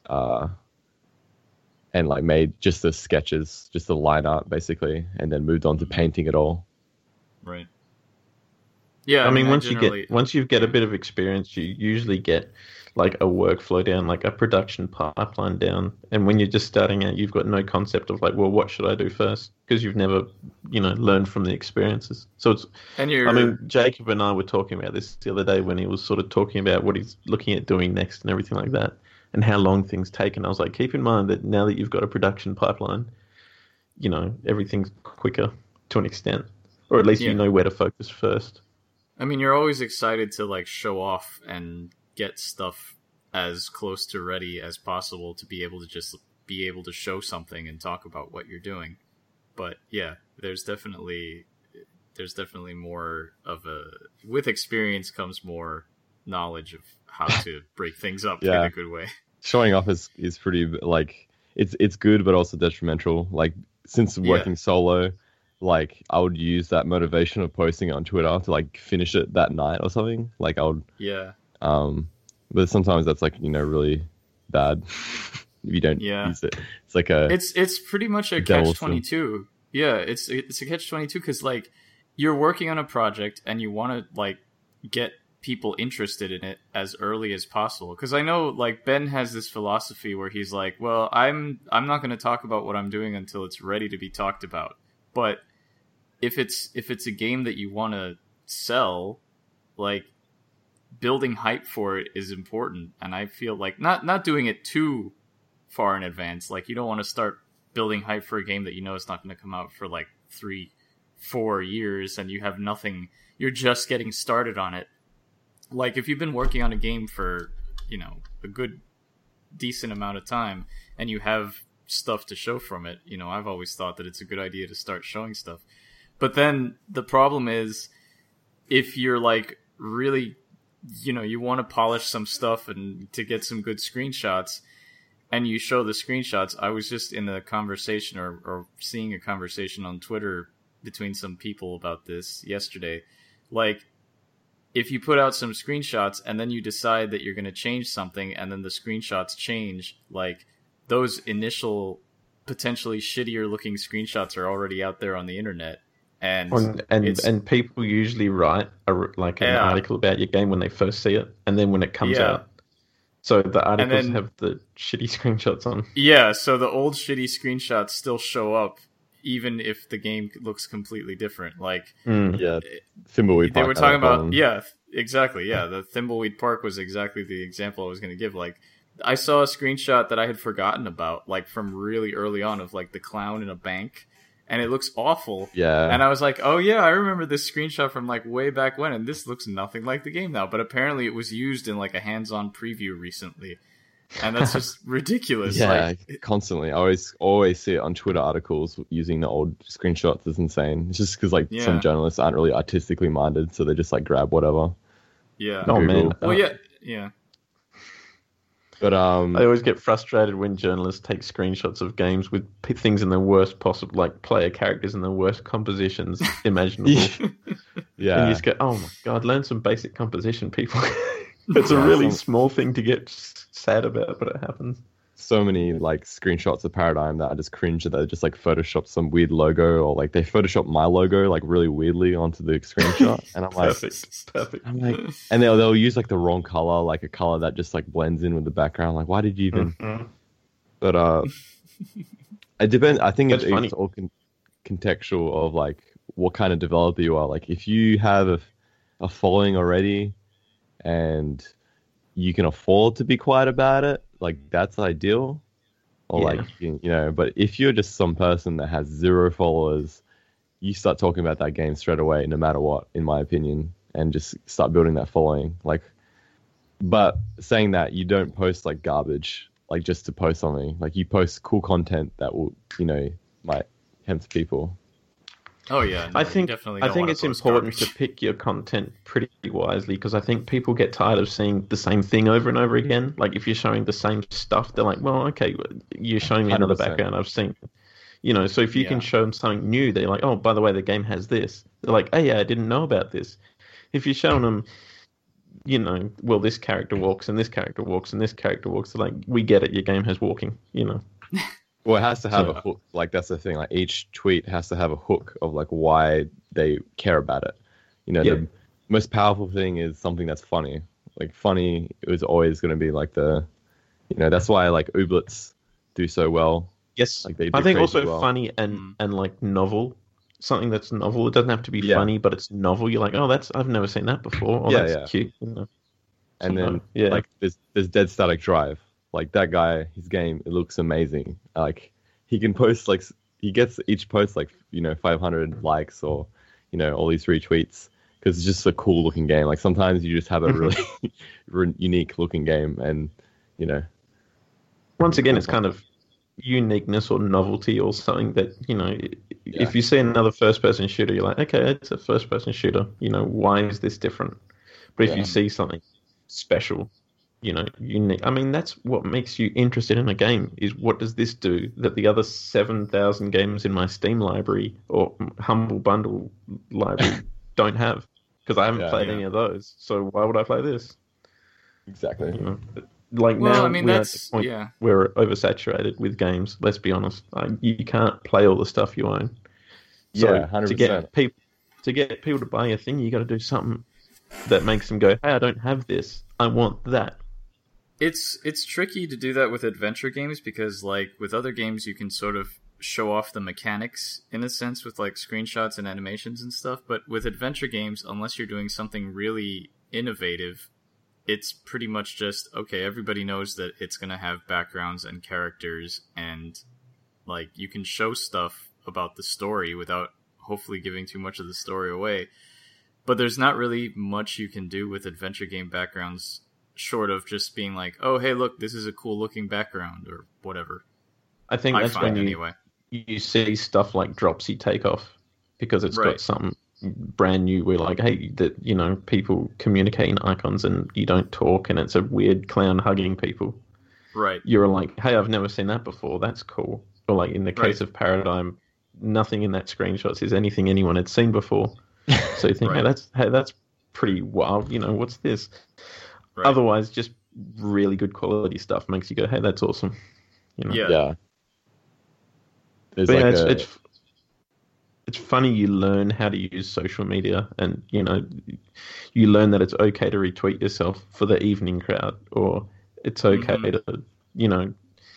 and like made just the sketches, just the line art basically, and then moved on to painting it all. Right. Yeah, I mean, once you get a bit of experience, you usually get like a workflow down, like a production pipeline down. And when you're just starting out, you've got no concept of like, well, what should I do first? Because you've never, learned from the experiences. So I mean, Jacob and I were talking about this the other day when he was sort of talking about what he's looking at doing next and everything like that, and how long things take. And I was like, keep in mind that now that you've got a production pipeline, everything's quicker to an extent, or at least you know where to focus first. I mean, you're always excited to like show off and get stuff as close to ready as possible to be able to show something and talk about what you're doing. But yeah, there's definitely more of with experience comes more knowledge of how to break things up in a good way. Showing off is pretty, like, it's good but also detrimental. Like, since working solo, like, I would use that motivation of posting it on Twitter to like finish it that night or something. Like, I would but sometimes that's like, really bad if you don't use it. It's like it's pretty much a catch-22. Yeah, it's a catch-22 because like you're working on a project and you want to like get people interested in it as early as possible. Because I know like Ben has this philosophy where he's like, well, I'm not going to talk about what I'm doing until it's ready to be talked about. But if it's a game that you want to sell, like, building hype for it is important. And I feel like not doing it too far in advance. Like, you don't want to start building hype for a game that you know is not going to come out for like 3-4 years and you have nothing, you're just getting started on it. Like, if you've been working on a game for, a good decent amount of time and you have stuff to show from it, I've always thought that it's a good idea to start showing stuff. But then the problem is, if you're like really, you want to polish some stuff and to get some good screenshots, and you show the screenshots. I was just in a conversation or seeing a conversation on Twitter between some people about this yesterday. Like, if you put out some screenshots and then you decide that you're going to change something and then the screenshots change, like, those initial potentially shittier looking screenshots are already out there on the internet. And people usually write an article about your game when they first see it, and then when it comes out. So the articles have the shitty screenshots on. Yeah, so the old shitty screenshots still show up, even if the game looks completely different. Like, Thimbleweed Park. They were talking about, exactly, the Thimbleweed Park was exactly the example I was going to give. Like, I saw a screenshot that I had forgotten about, like, from really early on, of like the clown in a bank. And it looks awful. Yeah. And I was like, oh yeah, I remember this screenshot from like way back when, and this looks nothing like the game now. But apparently it was used in like a hands-on preview recently. And that's just ridiculous. Yeah, constantly. I always see it on Twitter articles using the old screenshots. It's insane. It's just because like some journalists aren't really artistically minded, so they just like grab whatever. Yeah. Oh man. Well, yeah. But I always get frustrated when journalists take screenshots of games with things in the worst possible, like player characters in the worst compositions imaginable. Yeah. And you just go, oh my god, learn some basic composition, people. It's a really small thing to get sad about, but it happens. So many like screenshots of Paradigm that I just cringe that they just like Photoshop some weird logo, or like they Photoshop my logo like really weirdly onto the screenshot, and I'm like, perfect. I'm like, and they'll use like the wrong color, like a color that just like blends in with the background. Like, why did you even? Mm-hmm. But it depends. I think it's all contextual of like what kind of developer you are. Like, if you have a following already, and you can afford to be quiet about it, like, that's ideal. Or like, but if you're just some person that has 0 followers, you start talking about that game straight away, no matter what, in my opinion, and just start building that following. Like, but saying that, you don't post like garbage, like just to post something. Like, you post cool content that will, might tempt people. Oh yeah, no, I think it's important to pick your content pretty wisely, because I think people get tired of seeing the same thing over and over again. Like, if you're showing the same stuff, they're like, well, okay, you're showing me another 100%. Background I've seen. So if you can show them something new, they're like, oh, by the way, the game has this. They're like, oh yeah, I didn't know about this. If you're showing them, you know, well, this character walks and this character walks and this character walks. Like, we get it. Your game has walking, you know. Well, it has to have So- a hook. Like, that's the thing. Like, each tweet has to have a hook of like why they care about it. You know, Yeah. the most powerful thing is something that's funny. Like, funny is always going to be like the, you know, that's why like Ooblets do so well. Yes, Like, they do I think crazy also well. funny and like novel. Something that's novel. It doesn't have to be Yeah. funny, but it's novel. You're like, oh, I've never seen that before. Oh, Yeah, that's yeah. cute. You know? And then yeah, like there's Dead Static Drive. Like, that guy, his game, it looks amazing. Like, he can post like he gets each post like, you know, 500 likes or, you know, all these retweets because it's just a cool looking game. Like, sometimes you just have a really unique looking game, and you know, once again, it's kind of uniqueness or novelty or something that, you know, if you see another first-person shooter, you're like, okay, it's a first-person shooter. You know, why is this different? But if Yeah. you see something special, you know, unique, I mean, that's what makes you interested in a game, is what does this do that the other 7,000 games in my Steam library or Humble Bundle library don't have? Because I haven't Yeah, played yeah. any of those. So why would I play this? exactly. You know, like Well, now I mean, we're at that's the point yeah. we're oversaturated with games. Let's be honest. You can't play all the stuff you own. So Yeah, 100%. to get people to buy a thing, you got to do something that makes them go, "Hey, I don't have this. I want that." It's tricky to do that with adventure games because, like, with other games you can sort of show off the mechanics in a sense with like screenshots and animations and stuff, but with adventure games, unless you're doing something really innovative, it's pretty much just, okay, everybody knows that it's going to have backgrounds and characters, and like you can show stuff about the story without hopefully giving too much of the story away. But there's not really much you can do with adventure game backgrounds short of just being like, oh, hey, look, this is a cool looking background or whatever. I think I that's when find you anyway. you see stuff like Dropsy take off because it's Right. got something brand new. We're like, hey, that, you know, people communicate in icons and you don't talk, and it's a weird clown hugging people. Right. You're like, hey, I've never seen that before. That's cool. Or like in the case Right. of Paradigm, nothing in that screenshot is anything anyone had seen before. So you think, Right. hey, that's pretty wild. You know, what's this? Right. Otherwise, just really good quality stuff makes you go, hey, that's awesome. You know? Yeah. Yeah. There's But yeah, like it's funny. You learn how to use social media, and you know, you learn that it's okay to retweet yourself for the evening crowd, or it's okay Mhm. to, you know,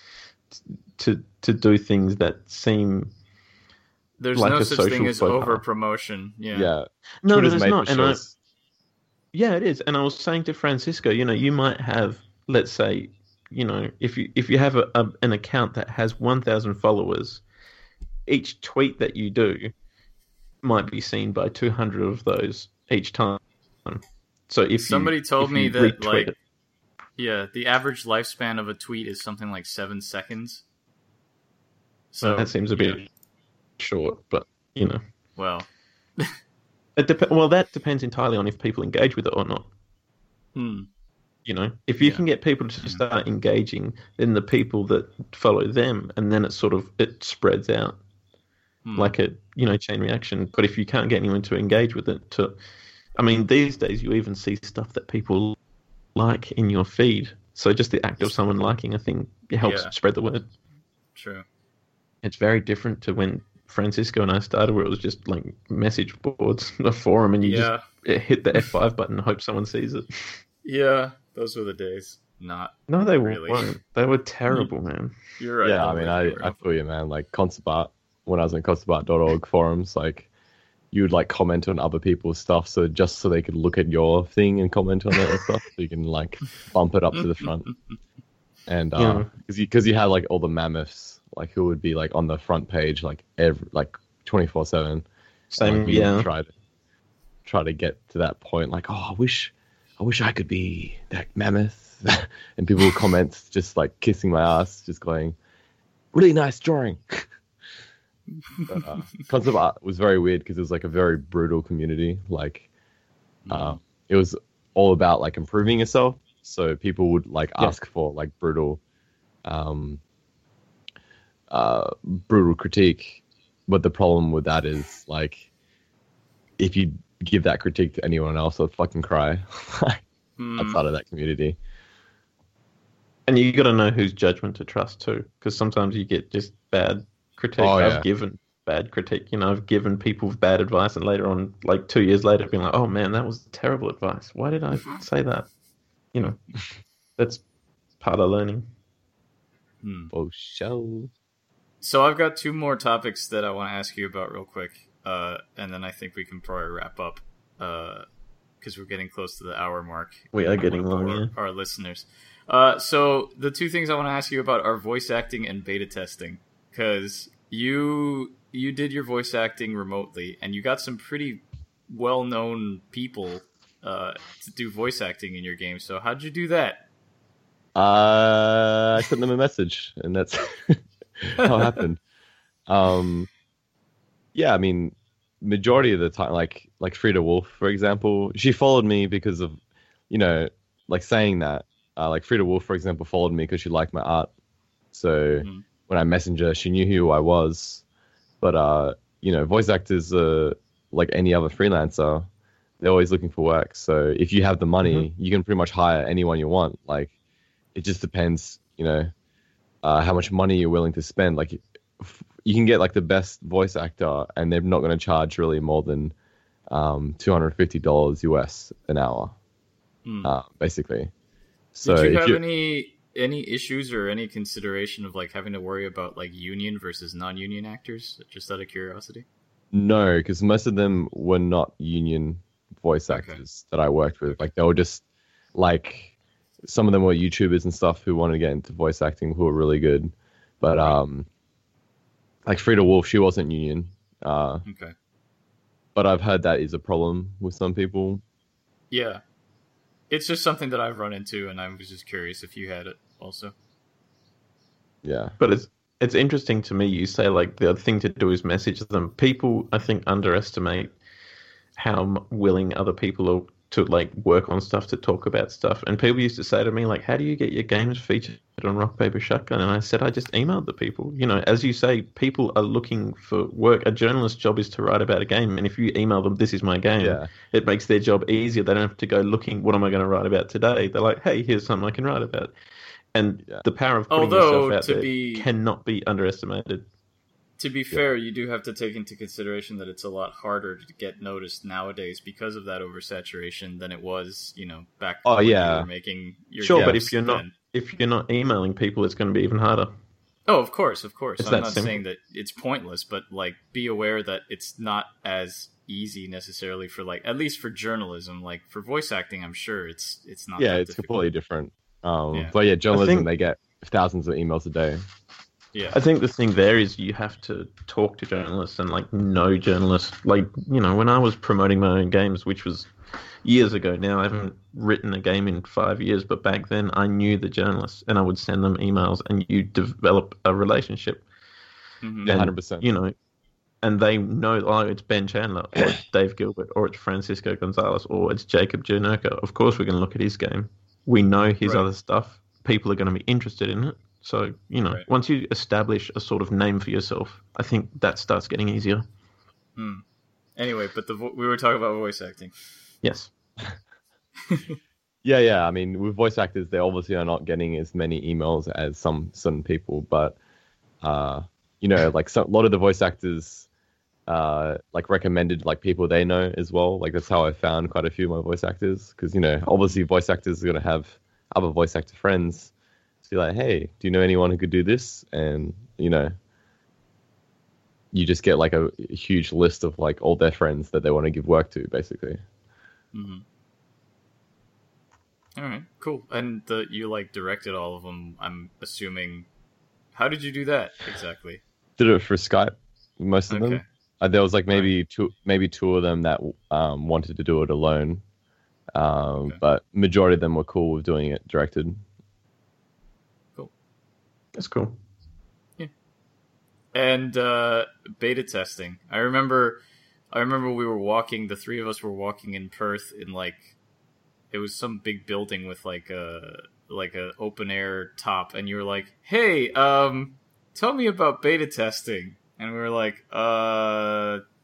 to do things that seem There's like no a such social thing as faux pas. over promotion. Yeah. yeah. no, Twitter's there's made not. for And shows. yeah, it is. And I was saying to Francisco, you know, you might have, let's say, you know, if you have an account that has 1,000 followers, each tweet that you do might be seen by 200 of those each time. So if Somebody told if me you that, retweet like, it, yeah, the average lifespan of a tweet is something like 7 seconds. So that seems a bit short, but you know, well. well, that depends entirely on if people engage with it or not. Hmm. You know, if you Yeah. can get people to start engaging, then the people that follow them, and then it spreads out like a, you know, chain reaction. But if you can't get anyone to engage with it, I mean, these days you even see stuff that people like in your feed. So just the act of someone liking a thing helps Yeah. spread the word. True. It's very different to when Francisco and I started, where it was just like message boards, a forum, and you Yeah. just hit the F5 button and hope someone sees it. Yeah. Those were the days. Not. No, they Really? weren't. They were terrible, man. You're right. Yeah, I they mean, were I rough. feel you, man. Like Concept when I was in conceptart.org forums, like you would like comment on other people's stuff, so just so they could look at your thing and comment on it and stuff, so you can like bump it up to the front. And Yeah. because you had like all the mammoths, like who would be like on the front page, like 24/7. Same, Like, we yeah. try to get to that point, like, oh, I wish I could be that mammoth. And people would comment just like kissing my ass, just going, really nice drawing. But, concept art was very weird because it was like a very brutal community. Like, it was all about like improving yourself. So people would like Yeah. ask for like brutal critique. But the problem with that is like, if you give that critique to anyone else, they'll fucking cry. outside of that community. And you got to know whose judgment to trust too, because sometimes you get just bad critique. Oh, yeah. I've given bad critique. I've given people bad advice, and later on, like 2 years later, being like, "Oh man, that was terrible advice. Why did I say that?" That's part of learning. Oh, show. So I've got 2 more topics that I want to ask you about real quick, and then I think we can probably wrap up because we're getting close to the hour mark. We are getting long, yeah. Our listeners. So the 2 things I want to ask you about are voice acting and beta testing, because you did your voice acting remotely, and you got some pretty well-known people to do voice acting in your game. So how'd you do that? I sent them a message, and that's how it happened. Yeah, I mean, majority of the time, like Frida Wolf, for example, she followed me because of, like saying that. Like Frida Wolf, for example, followed me because she liked my art. So when I messaged her, she knew who I was. But voice actors, like any other freelancer, they're always looking for work. So if you have the money, you can pretty much hire anyone you want. Like, it just depends, how much money you're willing to spend. Like, you can get like the best voice actor, and they're not going to charge really more than $250 US an hour, basically. So did you have any issues or any consideration of like having to worry about like union versus non-union actors, just out of curiosity? No, because most of them were not union voice actors that I worked with. Like, they were just like, some of them were YouTubers and stuff who wanted to get into voice acting, who were really good. But like Frida Wolf, she wasn't union. Okay. But I've heard that is a problem with some people. Yeah. It's just something that I've run into, and I was just curious if you had it also. Yeah. But it's interesting to me, you say like the other thing to do is message them. People, I think, underestimate how willing other people are to like work on stuff, to talk about stuff. And people used to say to me like, how do you get your games featured on Rock Paper Shotgun? And I said, I just emailed the people. As you say, people are looking for work. A journalist's job is to write about a game, and if you email them, this is my game, it makes their job easier. They don't have to go looking, what am I going to write about today? They're like, hey, here's something I can write about. And the power of putting yourself out there cannot be underestimated. To be fair, you do have to take into consideration that it's a lot harder to get noticed nowadays because of that oversaturation than it was, back when you were making your but if you're not emailing people, it's going to be even harder. Oh, of course. I'm not simple. saying that it's pointless, but like, be aware that it's not as easy necessarily for like, at least for journalism. Like for voice acting, I'm sure it's not. Yeah, that it's difficult. completely different. But yeah, journalism, they get thousands of emails a day. Yeah, I think the thing there is you have to talk to journalists and like know journalists. Like, when I was promoting my own games, which was years ago now, I haven't written a game in 5 years, but back then I knew the journalists and I would send them emails, and you develop a relationship. 100%. And they know, oh, it's Ben Chandler, or it's Dave Gilbert, or it's Francisco Gonzalez, or it's Jacob Jernurka. Of course we're going to look at his game. We know his other stuff. People are going to be interested in it. So, once you establish a sort of name for yourself, I think that starts getting easier. Anyway, but we were talking about voice acting. Yes. Yeah. I mean, with voice actors, they obviously are not getting as many emails as some certain people. But, like a lot of the voice actors, like recommended like people they know as well. Like that's how I found quite a few of my voice actors. Because, obviously voice actors are going to have other voice actor friends. So you're like, hey, do you know anyone who could do this? And, you just get like a huge list of like all their friends that they want to give work to, basically. All right, cool. And you like directed all of them, I'm assuming. How did you do that exactly? Did it for Skype, most of them. There was like maybe two of them that wanted to do it alone. But majority of them were cool with doing it directed. That's cool. Yeah. And beta testing. I remember we were walking. The 3 of us were walking in Perth in like, it was some big building with like a open air top, and you were like, "Hey, tell me about beta testing." And we were like,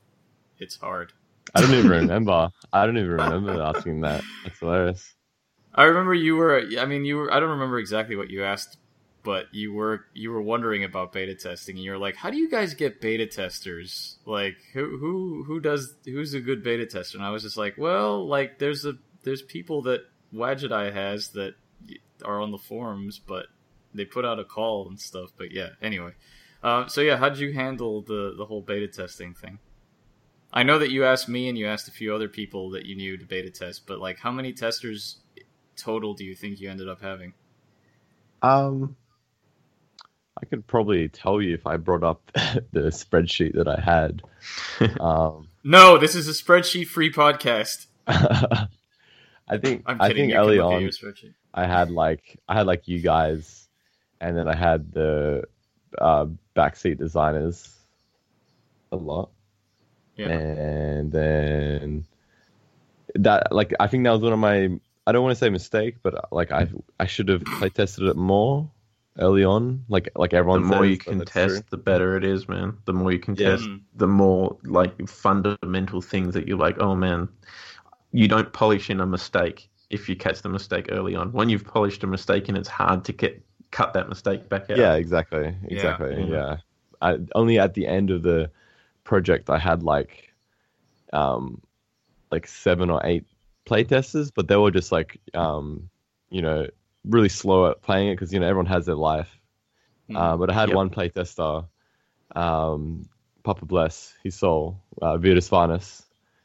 "It's hard." I don't even remember asking that. That's hilarious. I remember you were. I mean, you were. I don't remember exactly what you asked, but you were wondering about beta testing, and you're like, "How do you guys get beta testers? Like, who's a good beta tester?" And I was just like, "Well, like, there's people that Wadget has that are on the forums, but they put out a call and stuff." But yeah, anyway. So yeah, how did you handle the whole beta testing thing? I know that you asked me and you asked a few other people that you knew to beta test, but like, how many testers total do you think you ended up having? I could probably tell you if I brought up the spreadsheet that I had. No, this is a spreadsheet-free podcast. I think early on I had like you guys, and then I had the backseat designers a lot. Yeah. And then that, like, I think that was one of my, I don't want to say mistake, but like I should have play tested it more early on. Like everyone says. The more you can test, the better it is, man. The more you can test, the more like fundamental things that you're like, oh man, you don't polish in a mistake if you catch the mistake early on. When you've polished a mistake and it's hard to cut that mistake back out. Yeah, exactly. Yeah. Only at the end of the project I had like 7 or 8 play testers, but they were just like really slow at playing it because everyone has their life. But I had one play tester, Papa Bless his soul, Virtus Varnus.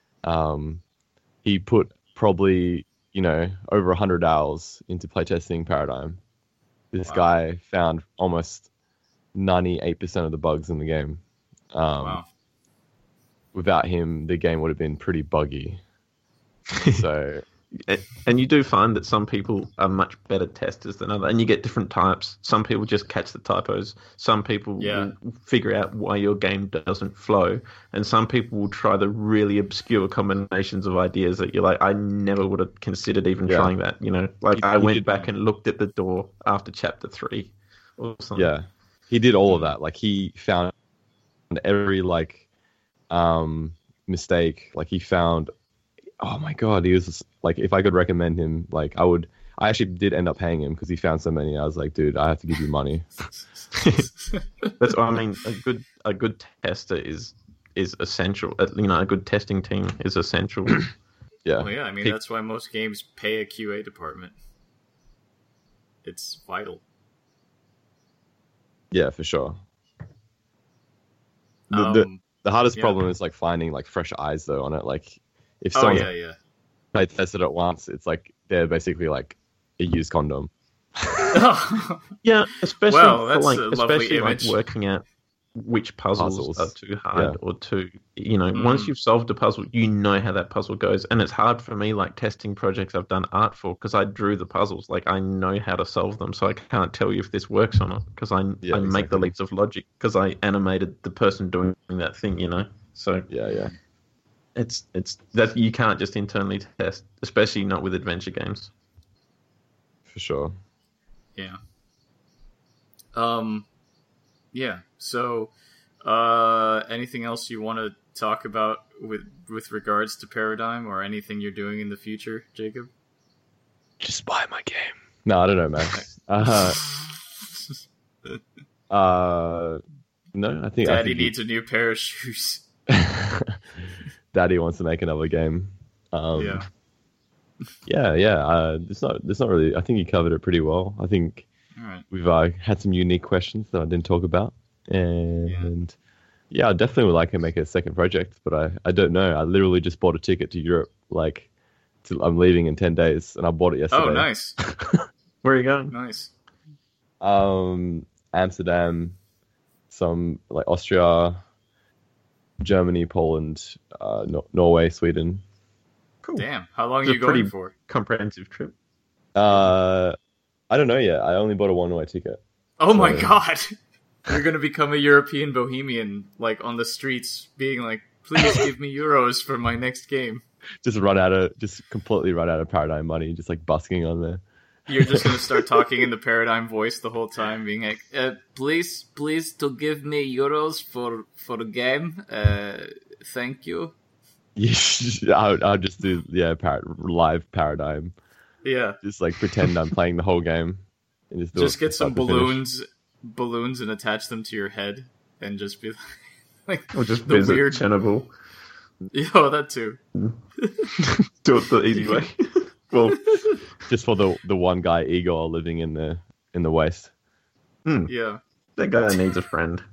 He put probably over 100 hours into playtesting Paradigm. This guy found almost 98% of the bugs in the game. Without him, the game would have been pretty buggy. So, and you do find that some people are much better testers than others, and you get different types. Some people just catch the typos. Some people will figure out why your game doesn't flow, and some people will try the really obscure combinations of ideas that you're like, I never would have considered even trying that. I went back and looked at the door after chapter 3 or something. Yeah, he did all of that. Like, he found every mistake. Like, he found, oh my god, he was just, like, if I could recommend him, like, I actually did end up paying him because he found so many. I was like, dude, I have to give you money. That's what I mean. A good tester is essential. A good testing team is essential. Yeah. Well, yeah. I mean, that's why most games pay a QA department. It's vital. Yeah, for sure. The hardest problem is like finding like fresh eyes though on it. Like, if someone play tested it once, it's like they're basically like a used condom. Yeah, especially well, that's especially like working out which puzzles are too hard or too. Once you've solved a puzzle, you know how that puzzle goes, and it's hard for me. Like, testing projects I've done art for, because I drew the puzzles. Like, I know how to solve them, so I can't tell you if this works or not because I make the leaps of logic because I animated the person doing that thing. So yeah. It's that you can't just internally test, especially not with adventure games. For sure. Yeah. Yeah. So, anything else you want to talk about with regards to Paradigm, or anything you're doing in the future, Jacob? Just buy my game. No, I don't know, man. No, I think Daddy needs a new pair of shoes. Daddy wants to make another game. Yeah. It's not really. I think you covered it pretty well. I think we've had some unique questions that I didn't talk about, and I definitely would like to make a second project, but I don't know. I literally just bought a ticket to Europe. I'm leaving in 10 days, and I bought it yesterday. Oh, nice. Where are you going? Nice. Amsterdam, some like Austria, Germany, Poland, Norway, Sweden. Cool. Damn. How long are you going for? Comprehensive trip. I don't know yet. I only bought a one-way ticket. Oh my god. You're going to become a European bohemian, like, on the streets, being like, please give me euros for my next game. Just completely run out of Paradigm money, just like busking on there. You're just going to start talking in the Paradigm voice the whole time, being like, please to give me euros for the game. Thank you. I'll just do live Paradigm. Yeah. Just like pretend I'm playing the whole game and just do Just it get from some start to finish. balloons, and attach them to your head, and just be like Or just the visit weird. Chernobyl. Yeah, that too. Do it the easy way. Well, Just for the one guy Igor living in the waste. Yeah. that guy needs a friend.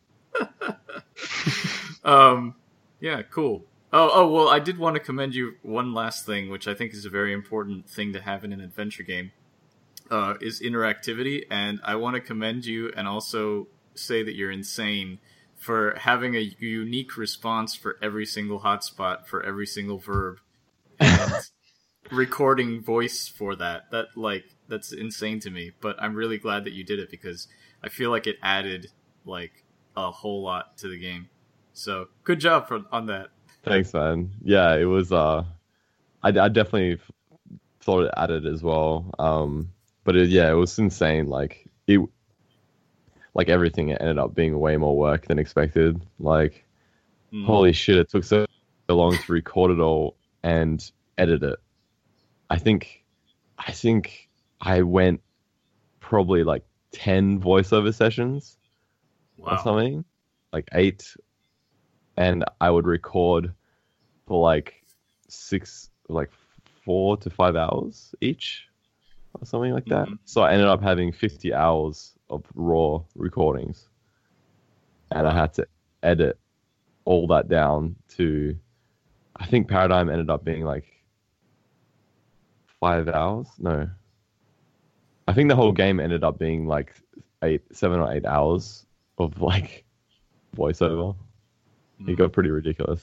Yeah, cool. Oh, well, I did want to commend you one last thing, which I think is a very important thing to have in an adventure game, is interactivity, and I want to commend you and also say that you're insane for having a unique response for every single hotspot, for every single verb, and recording voice for that. That's insane to me, but I'm really glad that you did it because I feel like it added, like, a whole lot to the game. So, good job on that. Thanks, man. Yeah, it was. I definitely thought it added as well. But it was insane. Like everything ended up being way more work than expected. Like, holy shit! It took so long to record it all and edit it. I think I went probably like 10 voiceover sessions or something, like 8. And I would record for like 4 to 5 hours each, or something like that. So I ended up having 50 hours of raw recordings, and I had to edit all that down to, I think Paradigm ended up being like 5 hours. No, I think the whole game ended up being like 7 or 8 hours of like voiceover. It got pretty ridiculous.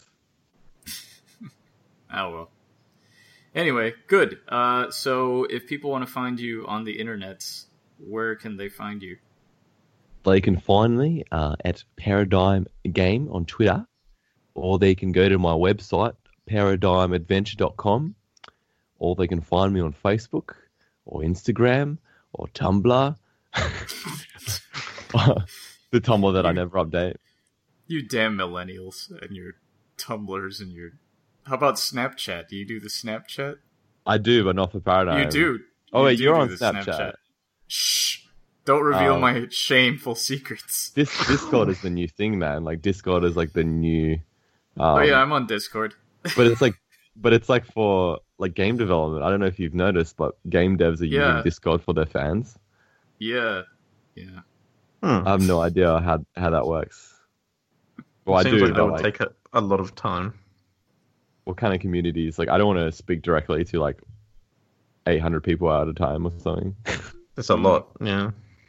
Oh, well. Anyway, good. So if people want to find you on the internets, where can they find you? They can find me at Paradigm Game on Twitter, or they can go to my website, paradigmadventure.com, or they can find me on Facebook, or Instagram, or Tumblr. The Tumblr that I never update. You damn millennials and your Tumblrs and your... How about Snapchat? Do you do the Snapchat? I do, but not for Paradigm. You do. Oh, wait, you're do on the Snapchat. Shh! Don't reveal my shameful secrets. Discord is the new thing, man. Like, Discord is like the new... oh yeah, I'm on Discord. but it's like for like game development. I don't know if you've noticed, but game devs are using Discord for their fans. Yeah. I have no idea how that works. Well, Seems I do. like that would take a lot of time. What kind of communities? Like, I don't want to speak directly to like 800 people at a time or something. That's a lot, yeah.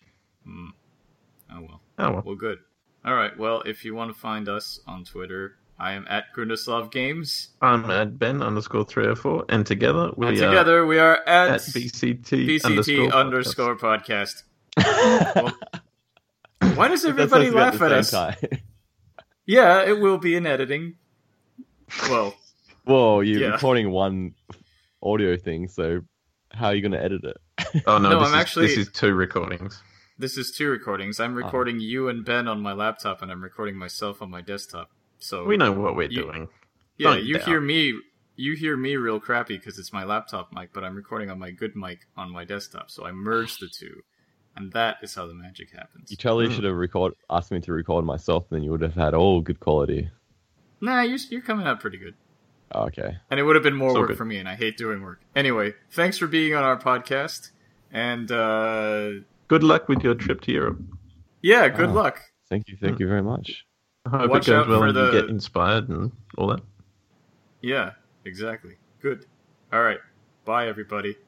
Oh well. Well, good. All right. Well, if you want to find us on Twitter, I am at Grundoslav Games. I'm at Ben_304, and together we are at BCT _podcast. Well, why does everybody laugh at us? Yeah, it will be in editing. Well, whoa, you're recording one audio thing, so how are you going to edit it? Oh no, this is 2 recordings. This is 2 recordings. I'm recording you and Ben on my laptop, and I'm recording myself on my desktop. So we know what we're doing. Yeah, you hear me real crappy because it's my laptop mic, but I'm recording on my good mic on my desktop. So I merged the 2. And that is how the magic happens. You totally should have asked me to record myself, and then you would have had all good quality. Nah, you're coming out pretty good. Oh, okay. And it would have been more work for me, and I hate doing work. Anyway, thanks for being on our podcast, and good luck with your trip to Europe. Yeah, good luck. Thank you very much. I hope it goes well and you get inspired and all that. Yeah, exactly. Good. All right. Bye, everybody.